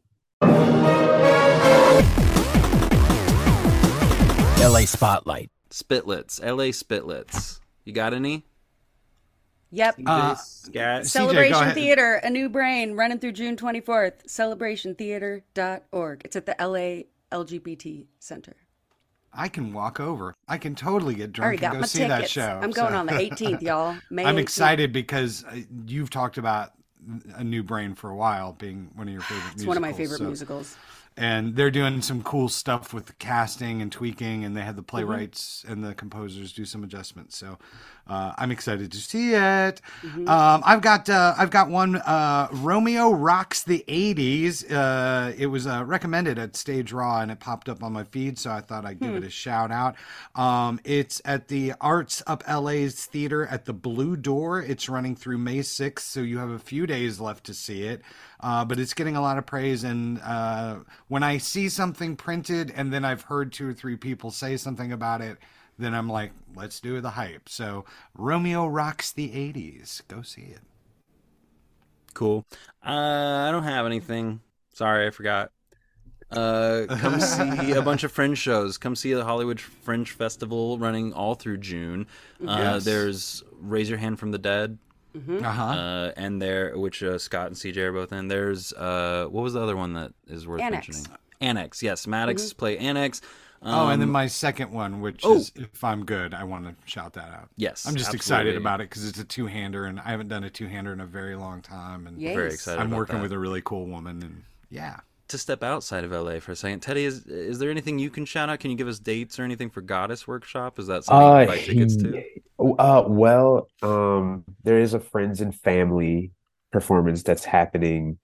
[SPEAKER 1] LA Spotlight.
[SPEAKER 2] Spitlets, LA Spitlets. You got any?
[SPEAKER 3] Yep.
[SPEAKER 2] Scat?
[SPEAKER 3] Celebration
[SPEAKER 5] ahead.
[SPEAKER 3] Theater, A New Brain, running through June 24th. Celebrationtheater.org. It's at the LA LGBT Center.
[SPEAKER 5] I can walk over. I can totally get
[SPEAKER 3] I already
[SPEAKER 5] drunk and
[SPEAKER 3] got
[SPEAKER 5] go
[SPEAKER 3] my
[SPEAKER 5] see
[SPEAKER 3] tickets.
[SPEAKER 5] that show.
[SPEAKER 3] I'm going
[SPEAKER 5] so-
[SPEAKER 3] on the 18th, y'all. May
[SPEAKER 5] I'm
[SPEAKER 3] 18th.
[SPEAKER 5] excited because you've talked about A New Brain for a while being one of your favorite musicals.
[SPEAKER 3] It's one of my favorite
[SPEAKER 5] so-
[SPEAKER 3] musicals.
[SPEAKER 5] And they're doing some cool stuff with the casting and tweaking, and they had the
[SPEAKER 3] Mm-hmm.
[SPEAKER 5] playwrights and the composers do some adjustments. So I'm excited to see it.
[SPEAKER 3] Mm-hmm.
[SPEAKER 5] I've got one. Romeo Rocks the '80s. It was recommended at Stage Raw, and it popped up on my feed, so I thought I'd give it a shout out. It's at the Arts Up LA's Theater at the Blue Door. It's running through May 6th, so you have a few days left to see it. But it's getting a lot of praise, and when I see something printed and then I've heard 2 or 3 people say something about it, then I'm like, let's do the hype. So Romeo Rocks the '80s. Go see it.
[SPEAKER 2] Cool. I don't have anything. Sorry, I forgot. Come see a bunch of Fringe shows. Come see the Hollywood Fringe Festival running all through June.
[SPEAKER 5] Yes.
[SPEAKER 2] There's Raise Your Hand from the Dead, and there, which Scott and CJ are both in. There's what was the other one that is worth
[SPEAKER 3] Annex.
[SPEAKER 2] mentioning? Annex. Yes, Maddox play Annex.
[SPEAKER 5] And then my second one, which is If I'm Good, I want to shout that out.
[SPEAKER 2] Yes,
[SPEAKER 5] I'm just
[SPEAKER 2] absolutely.
[SPEAKER 5] excited about it because it's a 2-hander, and I haven't done a 2-hander in a very long time. And
[SPEAKER 3] Yes.
[SPEAKER 2] Very excited.
[SPEAKER 5] I'm
[SPEAKER 2] about
[SPEAKER 5] working
[SPEAKER 2] that.
[SPEAKER 5] with a really cool woman, and yeah.
[SPEAKER 2] To step outside of LA for a second, Teddy, is there anything you can shout out? Can you give us dates or anything for Goddess Workshop? Is that something you buy tickets to?
[SPEAKER 4] Well, there is a friends and family performance that's happening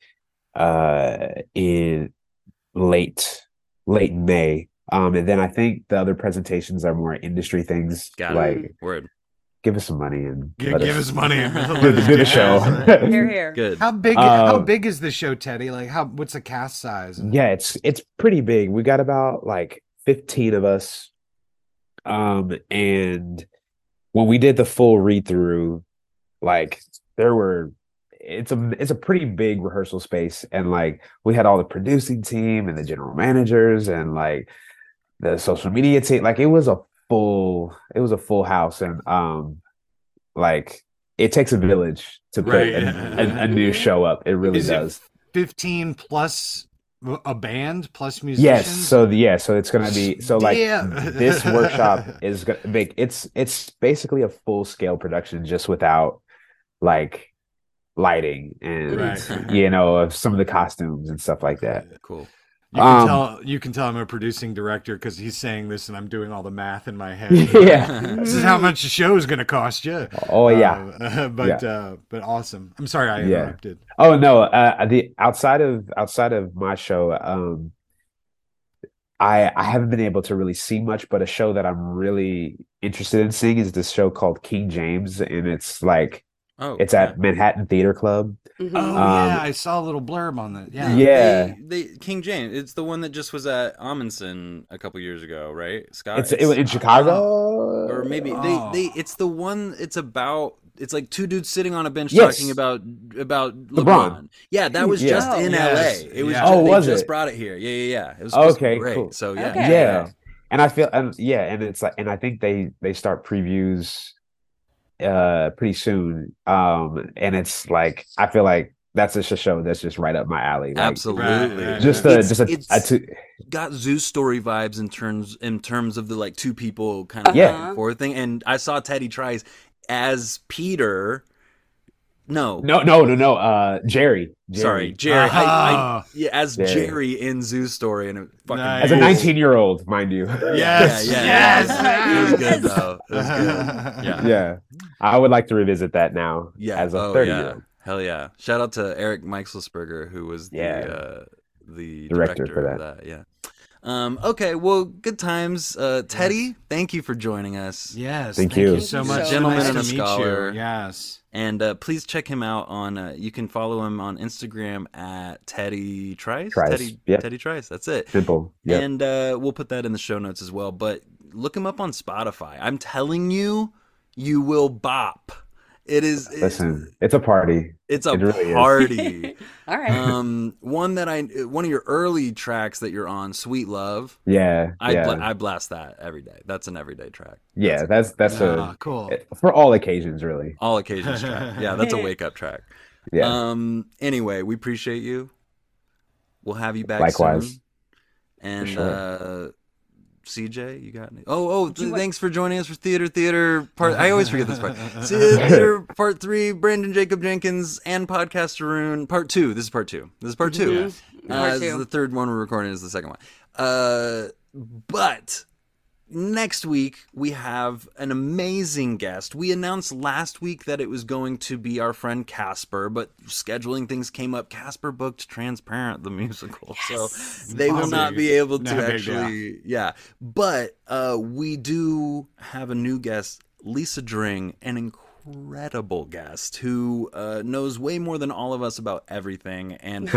[SPEAKER 4] in late May. And then I think the other presentations are more industry things,
[SPEAKER 2] Got
[SPEAKER 4] like
[SPEAKER 2] it. Word.
[SPEAKER 4] give us some money and
[SPEAKER 5] Give
[SPEAKER 4] let
[SPEAKER 5] us money. and let
[SPEAKER 4] do
[SPEAKER 5] us
[SPEAKER 4] the
[SPEAKER 5] do
[SPEAKER 4] show.
[SPEAKER 5] it.
[SPEAKER 3] Here, here.
[SPEAKER 2] Good.
[SPEAKER 5] How big is the show, Teddy? Like what's the cast size?
[SPEAKER 4] Yeah, it's pretty big. We got about like 15 of us. And when we did the full read through, like there were it's a pretty big rehearsal space, and like we had all the producing team and the general managers and like the social media team. Like it was a full house, and like it takes a village to put
[SPEAKER 5] Right.
[SPEAKER 4] a new show up. It really
[SPEAKER 5] Is it
[SPEAKER 4] does.
[SPEAKER 5] 15 plus a band plus
[SPEAKER 4] Yes,
[SPEAKER 5] musicians?
[SPEAKER 4] so it's gonna be so like
[SPEAKER 5] Damn.
[SPEAKER 4] this workshop is gonna make it's basically a full scale production just without like lighting and
[SPEAKER 5] Right.
[SPEAKER 4] of some of the costumes and stuff like that.
[SPEAKER 2] Cool.
[SPEAKER 5] You can tell I'm a producing director because he's saying this and I'm doing all the math in my head.
[SPEAKER 4] Yeah.
[SPEAKER 5] This is how much the show is going to cost you.
[SPEAKER 4] Oh yeah.
[SPEAKER 5] But awesome. I'm sorry I
[SPEAKER 4] Yeah.
[SPEAKER 5] interrupted.
[SPEAKER 4] Oh no, the outside of my show, I haven't been able to really see much, but a show that I'm really interested in seeing is this show called King James, and it's like
[SPEAKER 2] Oh,
[SPEAKER 4] it's at Manhattan Theater Club.
[SPEAKER 5] Oh
[SPEAKER 3] Mhm.
[SPEAKER 5] yeah, I saw a little blurb on that. Yeah.
[SPEAKER 4] Yeah.
[SPEAKER 2] They King James. It's the one that just was at Amundsen a couple years ago, right? Scott.
[SPEAKER 4] It was in Chicago,
[SPEAKER 2] or maybe
[SPEAKER 5] Oh.
[SPEAKER 2] they. It's the one. It's about. It's like two dudes sitting on a bench
[SPEAKER 4] Yes.
[SPEAKER 2] talking about LeBron.
[SPEAKER 4] LeBron.
[SPEAKER 2] Yeah, that was
[SPEAKER 4] Yeah.
[SPEAKER 2] just in
[SPEAKER 5] Yes.
[SPEAKER 2] L.A. It was.
[SPEAKER 5] Yeah.
[SPEAKER 2] Just,
[SPEAKER 4] Oh,
[SPEAKER 2] they
[SPEAKER 4] was
[SPEAKER 2] just
[SPEAKER 4] it?
[SPEAKER 2] brought it here. Yeah. It was supposed to be
[SPEAKER 4] Okay,
[SPEAKER 2] great.
[SPEAKER 4] cool.
[SPEAKER 2] So yeah,
[SPEAKER 3] Okay.
[SPEAKER 4] Yeah. And I feel and it's like, and I think they start previews pretty soon. And it's like I feel like that's just a show that's just right up my alley. Like
[SPEAKER 2] Absolutely.
[SPEAKER 5] Right.
[SPEAKER 4] just
[SPEAKER 2] It's got Zeus story vibes in terms of the like two people kind of
[SPEAKER 4] Yeah.
[SPEAKER 2] back and forth thing. And I saw Teddy Trice as Peter. No.
[SPEAKER 4] Jerry.
[SPEAKER 2] Sorry, Jerry.
[SPEAKER 5] Ah.
[SPEAKER 2] As
[SPEAKER 4] Jerry.
[SPEAKER 2] Jerry in Zoo's story, and it fucking
[SPEAKER 5] Nice.
[SPEAKER 4] As a
[SPEAKER 5] Yes.
[SPEAKER 4] 19-year-old, mind you.
[SPEAKER 5] Yes.
[SPEAKER 2] Yeah.
[SPEAKER 5] Yes.
[SPEAKER 2] It was good though. It was good. Yeah.
[SPEAKER 4] Yeah. I would like to revisit that now
[SPEAKER 2] Yeah.
[SPEAKER 4] as a
[SPEAKER 2] Oh,
[SPEAKER 4] 30-year-old.
[SPEAKER 2] Hell yeah. Shout out to Eric Meixelsperger, who was
[SPEAKER 4] Yeah.
[SPEAKER 2] the
[SPEAKER 4] Director
[SPEAKER 2] director
[SPEAKER 4] for
[SPEAKER 2] of that. Yeah. Okay, well, good times. Teddy, thank you for joining us.
[SPEAKER 5] Yes.
[SPEAKER 4] Thank
[SPEAKER 5] Thank
[SPEAKER 4] you.
[SPEAKER 5] you so much.
[SPEAKER 3] Gentleman
[SPEAKER 5] Nice
[SPEAKER 2] and a
[SPEAKER 5] to meet
[SPEAKER 2] scholar.
[SPEAKER 5] you. Yes.
[SPEAKER 2] And please check him out on. You can follow him on Instagram at Teddy Trice.
[SPEAKER 4] Trice, yep.
[SPEAKER 2] Teddy Trice. That's it.
[SPEAKER 4] Simple. Yeah.
[SPEAKER 2] And we'll put that in the show notes as well. But look him up on Spotify. I'm telling you, you will bop. It is.
[SPEAKER 4] Listen, it's a party.
[SPEAKER 2] It's a
[SPEAKER 4] it really is.
[SPEAKER 2] party.
[SPEAKER 3] All right.
[SPEAKER 2] One of your early tracks that you're on, "Sweet Love."
[SPEAKER 4] Yeah.
[SPEAKER 2] I blast that every day. That's an everyday track.
[SPEAKER 4] Yeah, that's
[SPEAKER 5] Ah, cool.
[SPEAKER 4] for all occasions, really.
[SPEAKER 2] All occasions track. Yeah, that's a wake up track.
[SPEAKER 4] Yeah.
[SPEAKER 2] Anyway, we appreciate you. We'll have you back
[SPEAKER 4] Likewise.
[SPEAKER 2] soon. And
[SPEAKER 4] sure.
[SPEAKER 2] CJ, you got any? Oh,
[SPEAKER 3] you want-
[SPEAKER 2] thanks for joining us for Theater part. I always forget this part. Theater Part 3, Brandon Jacob Jenkins and Podcast Arun Part 2. This is Part 2. This is Part 2.
[SPEAKER 5] Yes.
[SPEAKER 3] Part
[SPEAKER 2] This is
[SPEAKER 3] two.
[SPEAKER 2] the third one we're recording. Is the second one. But next week we have an amazing guest. We announced last week that it was going to be our friend Casper, but scheduling things came up. Casper booked Transparent the musical, so they will not be able to
[SPEAKER 5] No big
[SPEAKER 2] actually. Yeah, but we do have a new guest, Lisa Dring, an incredible guest who knows way more than all of us about everything, and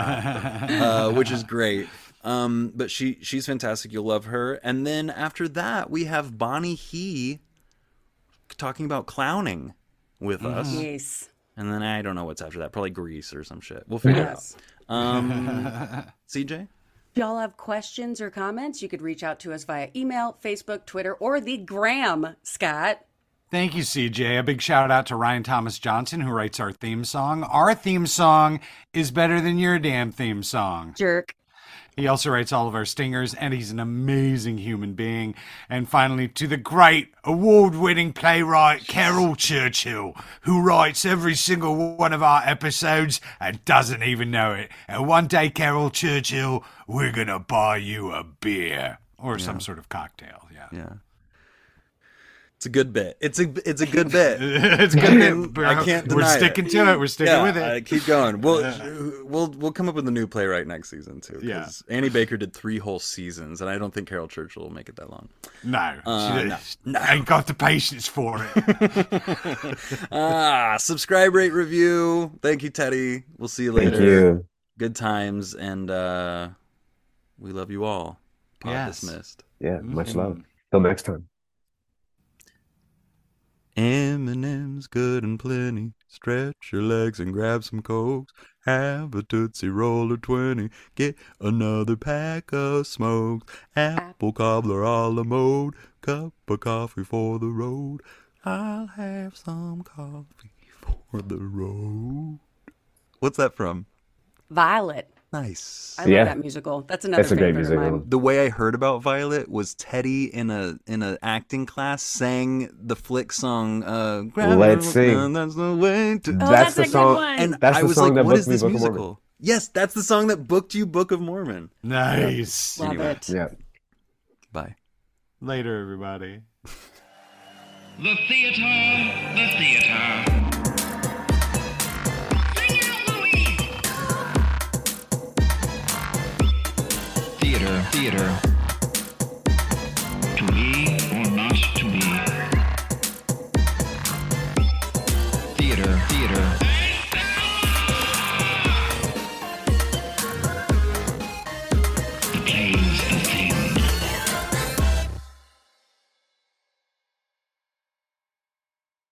[SPEAKER 2] which is great. But she's fantastic. You'll love her. And then after that, we have Bonnie He talking about clowning with us.
[SPEAKER 3] Yes.
[SPEAKER 2] And then I don't know what's after that. Probably Grease or some shit. We'll figure
[SPEAKER 3] Yes.
[SPEAKER 2] it out. CJ?
[SPEAKER 3] If y'all have questions or comments, you could reach out to us via email, Facebook, Twitter, or the Gram, Scott.
[SPEAKER 5] Thank you, CJ. A big shout out to Ryan Thomas Johnson, who writes our theme song. Our theme song is better than your damn theme song.
[SPEAKER 3] Jerk.
[SPEAKER 5] He also writes all of our stingers, and he's an amazing human being. And finally, to the great award-winning playwright Carol Churchill, who writes every single one of our episodes and doesn't even know it. And one day, Carol Churchill, we're gonna buy you a beer or some sort of cocktail.
[SPEAKER 2] Yeah. It's a good bit. It's a good bit.
[SPEAKER 5] It's good. Bro.
[SPEAKER 2] I can't deny
[SPEAKER 5] We're
[SPEAKER 2] it.
[SPEAKER 5] sticking to it. We're sticking with it.
[SPEAKER 2] Keep going. We'll come up with a new playwright next season too.
[SPEAKER 5] Yeah.
[SPEAKER 2] Because Annie Baker did 3 whole seasons, and I don't think Carol Churchill will make it that long.
[SPEAKER 5] No,
[SPEAKER 2] no.
[SPEAKER 5] ain't got the patience for it.
[SPEAKER 2] Subscribe, rate, review. Thank you, Teddy. We'll see you later.
[SPEAKER 4] Thank you.
[SPEAKER 2] Good times, and we love you all. Pod
[SPEAKER 5] Yes.
[SPEAKER 2] dismissed.
[SPEAKER 4] Yeah, much love. Till next time.
[SPEAKER 2] M&M's good and plenty. Stretch your legs and grab some Cokes. Have a Tootsie Roll or 20. Get another pack of smokes. Apple cobbler a la mode. Cup of coffee for the road. I'll have some coffee for the road. What's that from?
[SPEAKER 3] Violet.
[SPEAKER 2] Nice.
[SPEAKER 3] I love
[SPEAKER 4] Yeah.
[SPEAKER 3] that musical. That's another
[SPEAKER 4] That's a great
[SPEAKER 3] favorite of
[SPEAKER 4] musical.
[SPEAKER 3] mine.
[SPEAKER 2] The way I heard about Violet was Teddy in a acting class sang the Flick song.
[SPEAKER 4] Let's Sing.
[SPEAKER 2] That's the way to.
[SPEAKER 3] Oh,
[SPEAKER 4] That's
[SPEAKER 3] that's
[SPEAKER 4] the
[SPEAKER 3] a good
[SPEAKER 4] song.
[SPEAKER 3] one.
[SPEAKER 2] And
[SPEAKER 4] That's
[SPEAKER 2] I
[SPEAKER 4] the
[SPEAKER 2] was
[SPEAKER 4] song
[SPEAKER 2] like,
[SPEAKER 4] that
[SPEAKER 2] "What
[SPEAKER 4] booked
[SPEAKER 2] is
[SPEAKER 4] me
[SPEAKER 2] this
[SPEAKER 4] Book of Mormon."
[SPEAKER 2] musical?" Yes, that's the song that booked you Book of Mormon.
[SPEAKER 5] Nice.
[SPEAKER 3] Love
[SPEAKER 2] Anyway.
[SPEAKER 3] it.
[SPEAKER 4] Yeah.
[SPEAKER 2] Bye.
[SPEAKER 5] Later, everybody.
[SPEAKER 6] The theater, the theater.